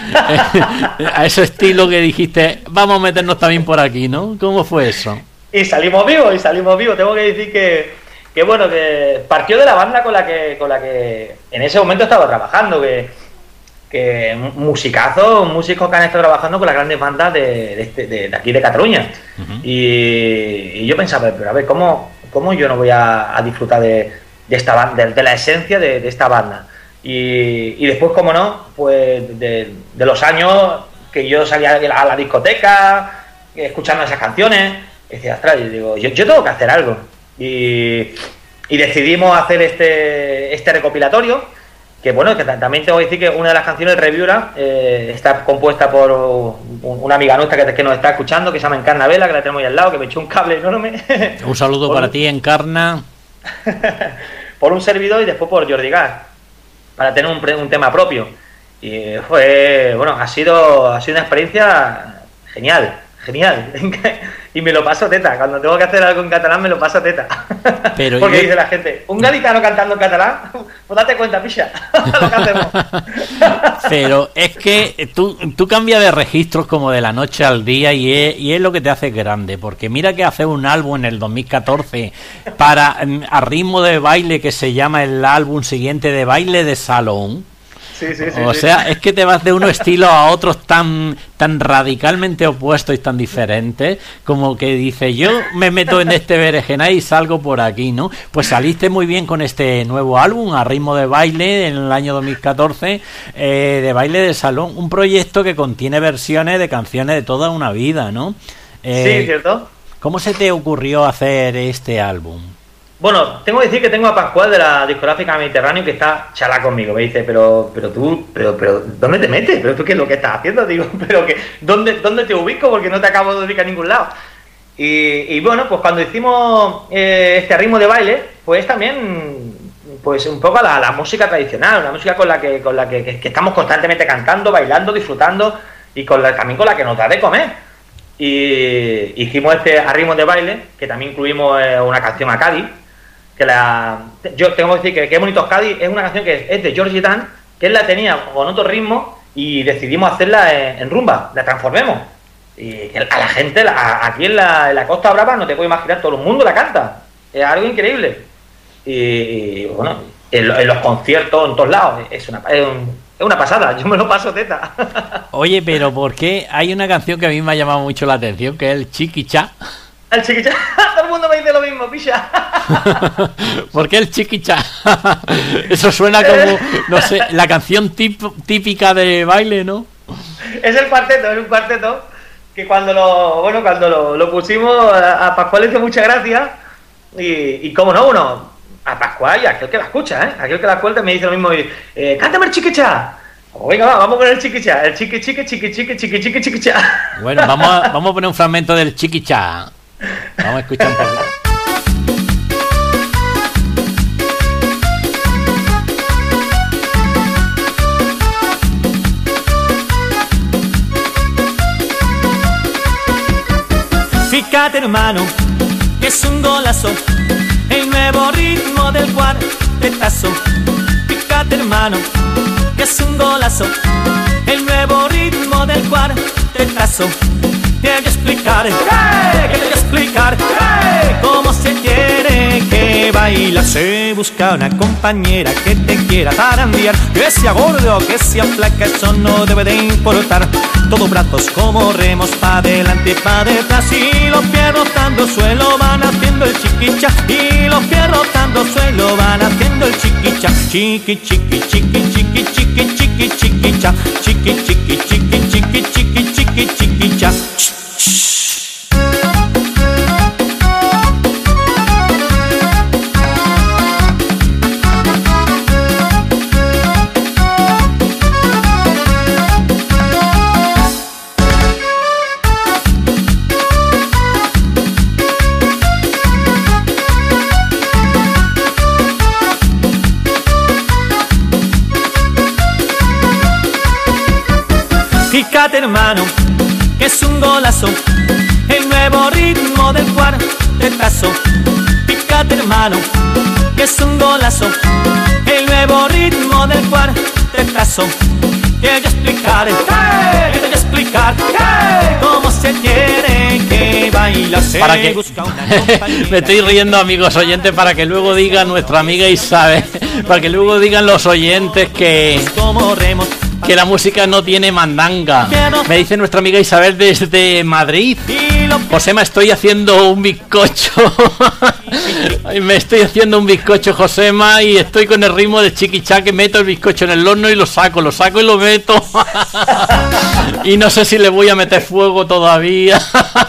a ese estilo que dijiste, vamos a meternos también por aquí, ¿no? ¿Cómo fue eso? Y salimos vivos, y salimos vivos. Tengo que decir que, que bueno, que partió de la banda con la que con la que en ese momento estaba trabajando, que que musicazos, músicos que han estado trabajando con las grandes bandas de, de, este, de, de aquí de Cataluña. Uh-huh. y, y yo pensaba, pero a ver, ¿cómo, cómo yo no voy a, a disfrutar de, de esta banda, de, de la esencia de, de esta banda? Y, y después, cómo no, pues de, de los años que yo salía a la, a la discoteca, escuchando esas canciones, y decía, ostras, yo digo, yo, yo tengo que hacer algo. Y, y decidimos hacer este, este recopilatorio, que bueno, que también tengo que decir que una de las canciones, Reviura, eh, está compuesta por un, una amiga nuestra que, que nos está escuchando, que se llama Encarna Vela, que la tenemos ahí al lado, que me echó un cable enorme. Un saludo para un... ti, Encarna. Por un servidor y después por Jordi Gas, para tener un, un tema propio. Y fue, bueno, ha sido, ha sido una experiencia genial, genial. Y me lo paso teta, cuando tengo que hacer algo en catalán me lo paso teta. Pero porque yo... dice la gente, un gaditano cantando en catalán, pues date cuenta, picha, lo que hacemos. Pero es que tú, tú cambias de registros como de la noche al día, y es, y es lo que te hace grande, porque mira que hacer un álbum en el dos mil catorce para a ritmo de baile, que se llama el álbum siguiente, de baile de salón. Sí, sí, sí, o sí. sea, es que te vas de unos estilos a otros tan tan radicalmente opuestos y tan diferentes, como que dice, yo me meto en este berenjenal y salgo por aquí, ¿no? Pues saliste muy bien con este nuevo álbum, a ritmo de baile, en el año dos mil catorce, eh, de baile de salón, un proyecto que contiene versiones de canciones de toda una vida, ¿no? Eh, sí, ¿cierto? ¿Cómo se te ocurrió hacer este álbum? Bueno, tengo que decir que tengo a Pascual de la discográfica Mediterráneo, que está chalá conmigo. Me dice, pero pero tú, pero pero ¿dónde te metes? ¿Pero tú qué es lo que estás haciendo? Digo, pero que ¿dónde, dónde te ubico? Porque no te acabo de ubicar a ningún lado. Y, y bueno, pues cuando hicimos eh, este ritmo de baile, pues también, pues un poco la, la música tradicional, una música con la que con la que, que, que estamos constantemente cantando, bailando, disfrutando, y con la, también con la que nos da de comer. Y hicimos este a ritmo de baile, que también incluimos eh, una canción a Cádiz. Que la, yo tengo que decir que Qué bonito es Cádiz es una canción que es de George Dan, que él la tenía con otro ritmo y decidimos hacerla en, en rumba, la transformemos. Y a la gente, a, aquí en la, en la Costa Brava, no te puedo imaginar, todo el mundo la canta. Es algo increíble. Y, y bueno, en, en los conciertos, en todos lados, es una, es, un, es una pasada, yo me lo paso teta. Oye, pero ¿por qué hay una canción que a mí me ha llamado mucho la atención, que es el Chiquichá? El Chiquichá, todo el mundo me dice lo mismo, picha. ¿Por qué el Chiquichá? Eso suena como, no sé, la canción tip, típica de baile, ¿no? Es el cuarteto, es un cuarteto que cuando lo, bueno, cuando lo, lo pusimos, a, a Pascual le hizo mucha gracia. Y, y cómo no, uno, a Pascual y a aquel que la escucha, ¿eh? Aquel que la escucha me dice lo mismo, y, eh, cántame el Chiquichá. Oh, venga, va, vamos a poner el Chiquichá, el chiqui chiqui chiqui chiqui chiqui chiqui chiquichá. Bueno, vamos a, vamos a poner un fragmento del Chiquichá. Vamos a escuchar un poco. Fíjate, hermano, que es un golazo, el nuevo ritmo del cuartetazo. Fíjate, hermano, que es un golazo, el nuevo ritmo del cuartetazo. Te voy a explicar, hey, te voy a explicar, hey, cómo se tiene que bailar. Se busca una compañera que te quiera zarandear, que sea gordo, que sea flaca, eso no debe de importar. Todos brazos como remos, pa' adelante, pa' detrás, y los pies rotando suelo van haciendo el chiquicha, y los pies rotando suelo van haciendo el chiquicha. Chiqui, chiqui, chiqui, chiqui, chiqui, chiqui, chiquicha, chiqui, chiqui, chiqui, chiqui, chiqui, chiqui, chiquicha. Fíjate, hermano, que es un golazo el nuevo ritmo del cuartetazo. Fíjate, hermano, que es un golazo el nuevo ritmo del cuartetazo. Quiero explicar, hey, quiero explicar hey, cómo se tiene que bailar. Para que me estoy riendo, amigos oyentes, para que luego diga nuestra amiga Isabel, para que luego digan los oyentes que que la música no tiene mandanga. Me dice nuestra amiga Isabel desde Madrid: Josema, estoy haciendo un bizcocho. Me estoy haciendo un bizcocho, Josema, y estoy con el ritmo de chiquichá, que meto el bizcocho en el horno y lo saco, lo saco y lo meto. Y no sé si le voy a meter fuego todavía.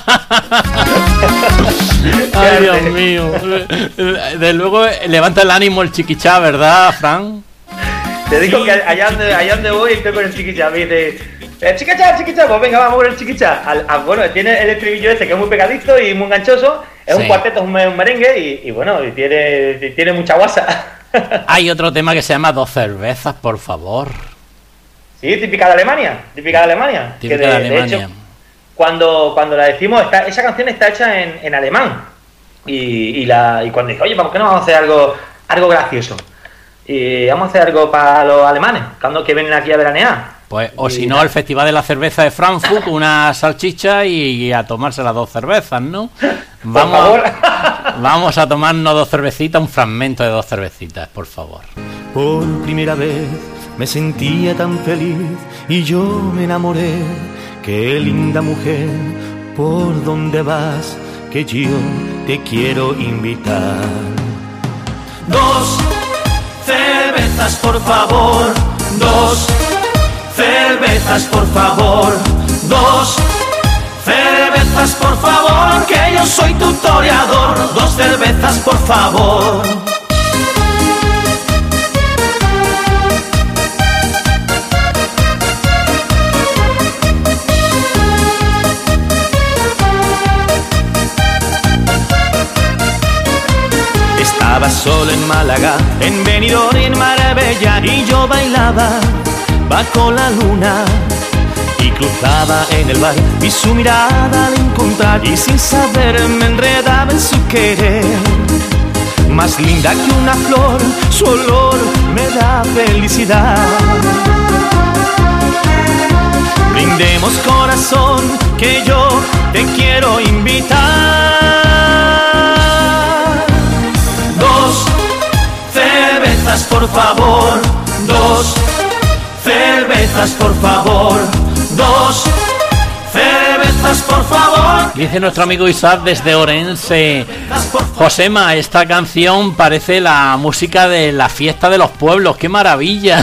Ay, Dios mío. De luego levanta el ánimo el chiquichá, ¿verdad, Fran? Te digo que allá donde, allá donde voy estoy con el chiquichá. Me dice, eh, chiquichá, chiquichá, pues venga, vamos con el chiquichá. Al, al, bueno, tiene el estribillo este que es muy pegadizo y muy enganchoso. Es sí. Un cuarteto, es un, un merengue y, y bueno, y tiene, tiene mucha guasa. Hay otro tema que se llama Dos cervezas, por favor. Sí, típica de Alemania. Típica de Alemania. Típica que de, de Alemania. De hecho, cuando, cuando la decimos, está, esa canción está hecha en, en alemán. Y, y, la, y cuando dije, oye, ¿por qué no vamos a hacer algo, algo gracioso? Y vamos a hacer algo para los alemanes, cuando que vienen aquí a veranear. Pues, o si no, el Festival de la Cerveza de Frankfurt, una salchicha y a tomarse las dos cervezas, ¿no? Vamos, por favor. Vamos a tomarnos dos cervecitas, un fragmento de dos cervecitas, por favor. Por primera vez me sentía tan feliz y yo me enamoré. Qué linda mujer, ¿por dónde vas? Que yo te quiero invitar. Dos cervezas, por favor, dos cervezas, por favor, dos cervezas, por favor, que yo soy tu toreador. Dos cervezas, por favor. Estaba solo en Málaga, en Benidorm y en Marbella, y yo bailaba bajo la luna y cruzaba en el bar, vi su mirada al encontrar y sin saber me enredaba en su querer. Más linda que una flor, su olor me da felicidad. Brindemos, corazón, que yo te quiero invitar. Dos cervezas, por favor, dos cervezas, por favor, dos cervezas, por favor. Dice nuestro amigo Isaac desde Orense: Josema, esta canción parece la música de la fiesta de los pueblos. ¡Qué maravilla!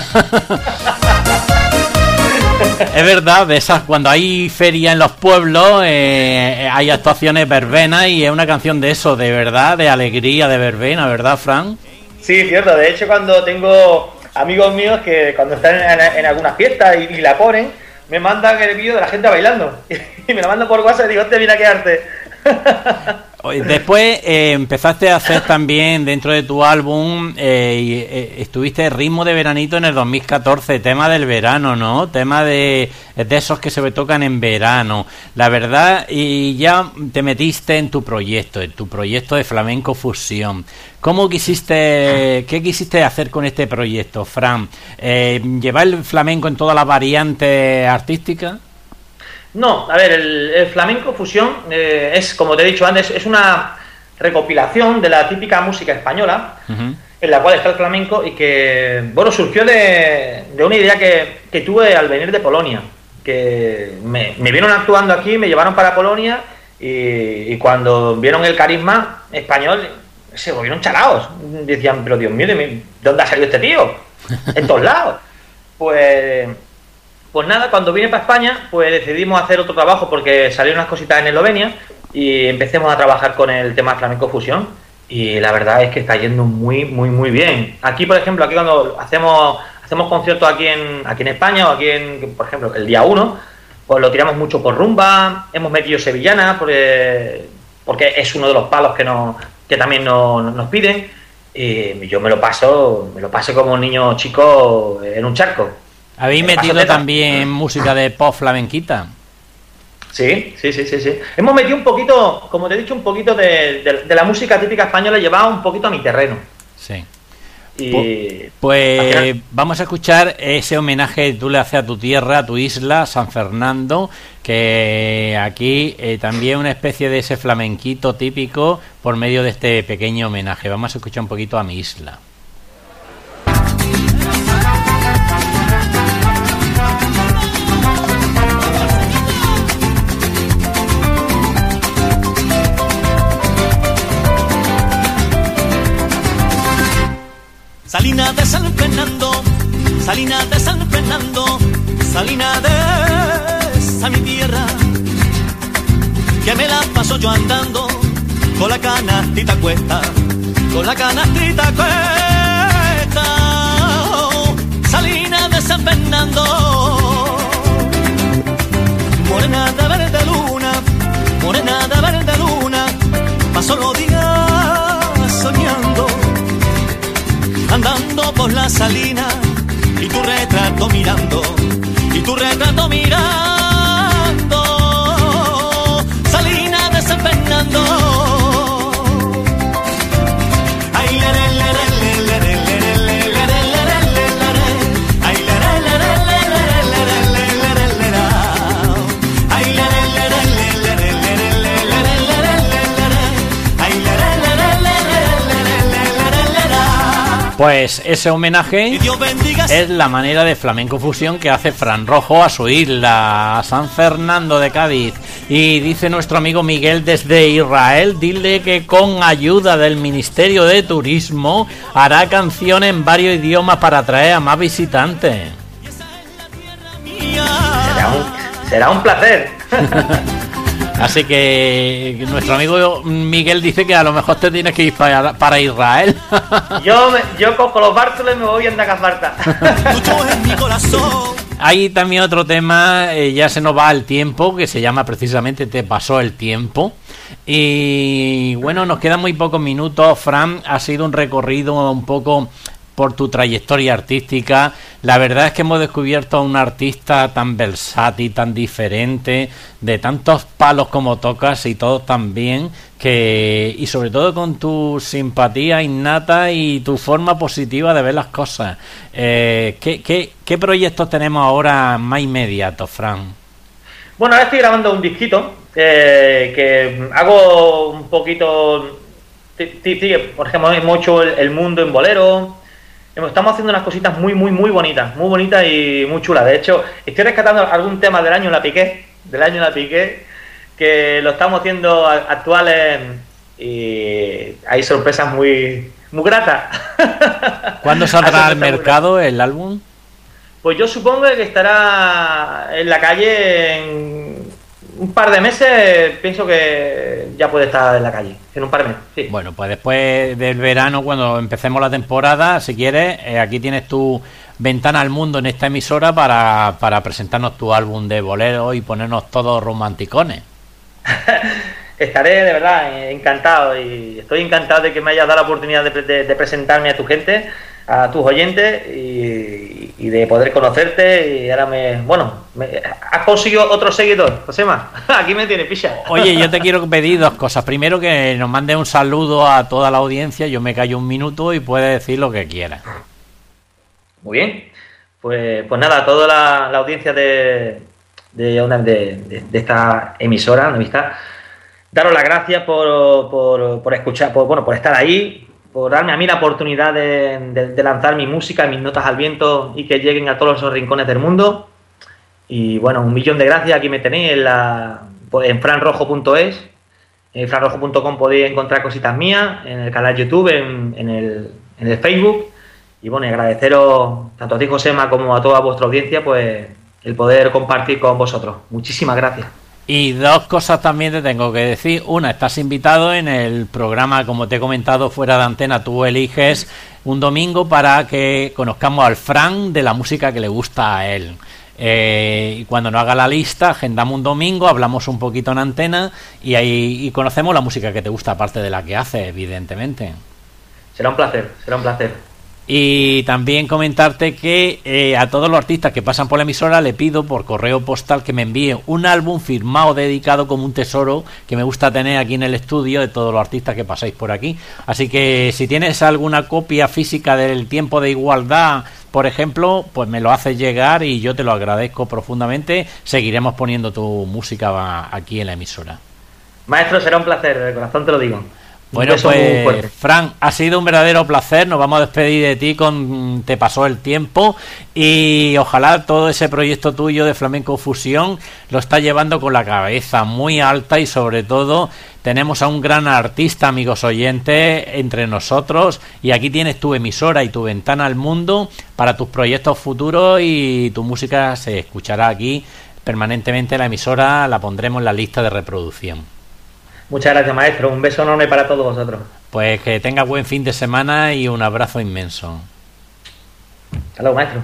Es verdad, de esas, cuando hay feria en los pueblos, eh, hay actuaciones verbenas y es una canción de eso, de verdad, de alegría, de verbena, ¿verdad, Fran? Sí, cierto. De hecho, cuando tengo amigos míos que cuando están en, en alguna fiesta y, y la ponen, me mandan el vídeo de la gente bailando y me lo mandan por WhatsApp y digo, te mira a quedarte. Después eh, empezaste a hacer también dentro de tu álbum, eh, y, eh, estuviste Ritmo de Veranito en el dos mil catorce, tema del verano, ¿no? Tema de, de esos que se tocan en verano, la verdad, y ya te metiste en tu proyecto, en tu proyecto de Flamenco Fusión. ¿Cómo quisiste, qué quisiste hacer con este proyecto, Fran? Eh, ¿Llevar el flamenco en todas las variantes artísticas? No, a ver, el, el Flamenco Fusión eh, es, como te he dicho antes, es una recopilación de la típica música española, uh-huh, en la cual está el flamenco y que, bueno, surgió de, de una idea que, que tuve al venir de Polonia, que me, me vieron actuando aquí, me llevaron para Polonia y, y cuando vieron el carisma español se volvieron chalaos, decían, pero Dios mío, ¿de dónde ha salido este tío? En todos lados. Pues... Pues nada, cuando vine para España, pues decidimos hacer otro trabajo porque salieron unas cositas en Eslovenia y empecemos a trabajar con el tema Flamenco Fusión y la verdad es que está yendo muy, muy, muy bien. Aquí, por ejemplo, aquí cuando hacemos hacemos conciertos aquí en aquí en España o aquí en, por ejemplo, el día uno, pues lo tiramos mucho por rumba, hemos metido sevillana porque, porque es uno de los palos que, nos, que también nos, nos piden y yo me lo paso, me lo paso como un niño chico en un charco. ¿Habéis eh, metido pasoteta. también música de pop flamenquita? Sí, sí, sí, sí, sí. Hemos metido un poquito, como te he dicho, un poquito de, de, de la música típica española, llevado un poquito a mi terreno. Sí. Y Pues al final- vamos a escuchar ese homenaje que tú le haces a tu tierra, a tu isla, San Fernando, que aquí eh, también una especie de ese flamenquito típico por medio de este pequeño homenaje. Vamos a escuchar un poquito a mi isla. Salina de San Fernando, Salina de San Fernando, Salina de esa mi tierra, que me la paso yo andando con la canastita a cuesta, con la canastita a cuesta. Oh, Salina de San Fernando, morena de verde luna, morena de verde luna, paso los días soñando, andando por la salina y tu retrato mirando, y tu retrato mirando. Salina de San Fernando. Ay, le, le, le, le, le, le, le, le, le, le, le, le, le, le, le. Ay, le, le, le, le, le, le, le, le, le, le, le, le. Ay, le, le, le, le, le, le, le, le, le, le, le, le, le, le. Ay, le, le, le, le, le, le, le, le, le, le, le. Pues ese homenaje Y Dios bendiga. es la manera de flamenco fusión que hace Fran Rojo a su isla, a San Fernando de Cádiz. Y dice nuestro amigo Miguel desde Israel, dile que con ayuda del Ministerio de Turismo hará canciones en varios idiomas para atraer a más visitantes. será un, será un placer. Así que nuestro amigo Miguel dice que a lo mejor te tienes que ir para, para Israel. Yo, me- yo cojo los bártulos y me voy a Andacafarta. Tuyo en mi corazón. Hay también otro tema, eh, ya se nos va el tiempo, que se llama precisamente Te pasó el tiempo. Y bueno, nos quedan muy pocos minutos, Fran. Ha sido un recorrido un poco por tu trayectoria artística. La verdad es que hemos descubierto a un artista tan versátil, tan diferente, de tantos palos como tocas y todos tan bien, que y sobre todo con tu simpatía innata y tu forma positiva de ver las cosas. Eh, ¿qué, qué, ¿Qué proyectos tenemos ahora más inmediatos, Fran? Bueno, ahora estoy grabando un disquito eh, que hago un poquito. ti- ti- ti- Por ejemplo, hemos hecho el, el mundo en bolero. Hemos- Estamos haciendo unas cositas muy, muy, muy bonitas, muy bonitas y muy chulas. De hecho, estoy rescatando algún tema del año La Piqué, del año La Piqué, que lo estamos haciendo a- actuales y hay sorpresas muy, muy gratas. ¿Cuándo Hay saldrá sorpresas al muy mercado el álbum? Pues yo supongo que estará en la calle en un par de meses. Pienso que ya puede estar en la calle, en un par de meses, sí. Bueno, pues después del verano, cuando empecemos la temporada, si quieres, eh, aquí tienes tu ventana al mundo en esta emisora para, para presentarnos tu álbum de bolero y ponernos todos romanticones. Estaré de verdad encantado y estoy encantado de que me hayas dado la oportunidad de, de- de presentarme a tu gente, a tus oyentes y, y de poder conocerte. Y ahora me, bueno, me, has conseguido otro seguidor, Josema. Aquí me tienes, picha. Oye, yo te quiero pedir dos cosas. Primero, que nos mande un saludo a toda la audiencia. Yo me callo un minuto y puedes decir lo que quieras. Muy bien. Pues, pues nada, a toda la, la audiencia de, de, Onda- de, de- de esta emisora, ¿no viste? Daros las gracias por, por, por escuchar, por, bueno, por estar ahí, por darme a mí la oportunidad de, de- de lanzar mi música, mis notas al viento y que lleguen a todos los rincones del mundo. Y bueno, un millón de gracias. Aquí me tenéis en, la, pues, en franrojo punto es. En franrojo punto com podéis encontrar cositas mías, en el canal YouTube, en, en, el, en el Facebook. Y bueno, y agradeceros tanto a ti, Josema, como a toda vuestra audiencia, pues el poder compartir con vosotros. Muchísimas gracias. Y dos cosas también te tengo que decir. Una, estás invitado en el programa, como te he comentado, fuera de antena. Tú eliges un domingo para que conozcamos al Fran de la música que le gusta a él. Eh, y cuando nos haga la lista, agendamos un domingo, hablamos un poquito en antena y ahí y conocemos la música que te gusta, aparte de la que hace, evidentemente. Será un placer, será un placer. Y también comentarte que eh, a todos los artistas que pasan por la emisora le pido por correo postal que me envíen un álbum firmado, dedicado, como un tesoro que me gusta tener aquí en el estudio, de todos los artistas que pasáis por aquí. Así que si tienes alguna copia física del Tiempo de Igualdad, por ejemplo, pues me lo haces llegar y yo te lo agradezco profundamente. Seguiremos poniendo tu música aquí en la emisora. Maestro, será un placer, de corazón te lo digo. Bueno, pues Fran, ha sido un verdadero placer. Nos vamos a despedir de ti con Te pasó el tiempo, y ojalá todo ese proyecto tuyo de Flamenco Fusión lo está llevando con la cabeza muy alta, y sobre todo tenemos a un gran artista, amigos oyentes, entre nosotros, y aquí tienes tu emisora y tu ventana al mundo para tus proyectos futuros, y tu música se escuchará aquí permanentemente. La emisora la pondremos en la lista de reproducción. Muchas gracias, maestro. Un beso enorme para todos vosotros. Pues que tengas buen fin de semana y un abrazo inmenso. Hasta luego, maestro.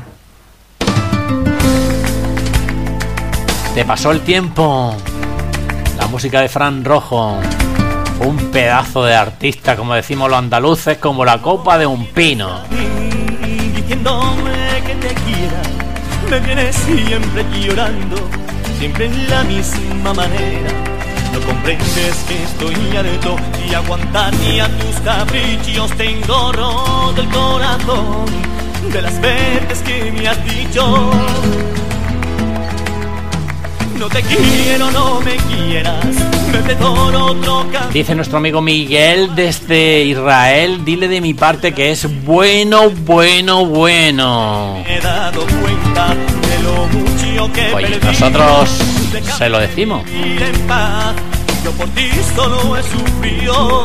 Te pasó el tiempo. La música de Fran Rojo. Un pedazo de artista, como decimos los andaluces, como la copa de un pino. Diciéndome que te quiera, me vienes siempre llorando, siempre en la misma manera. No comprendes que estoy harto y aguantar ni a tus caprichos. Tengo roto el corazón de las veces que me has dicho no te quiero, no me quieras, vete por otro camino. Dice nuestro amigo Miguel desde Israel: dile de mi parte que es bueno, bueno, bueno. Me he dado cuenta de lo mucho que Oye, perdí. nosotros se lo decimos. Ir en paz, yo por ti solo he sufrido.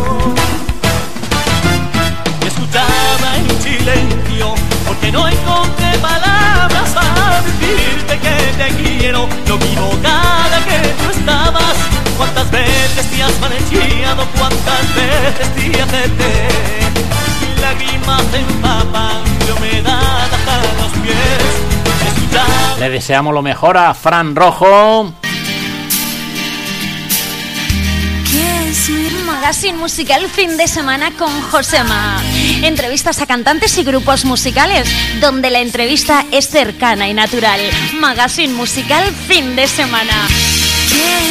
Me escuchaba en silencio porque no encontré palabras para decirte que te quiero. Lo equivocada que tú estabas, cuántas veces te has manchado, cuántas veces te acepté. Mis lágrimas te empapan de humedad hasta los pies. Escuchaba. Le deseamos lo mejor a Fran Rojo. Magazine musical fin de semana con Josema. Entrevistas a cantantes y grupos musicales, donde la entrevista es cercana y natural. Magazine musical fin de semana.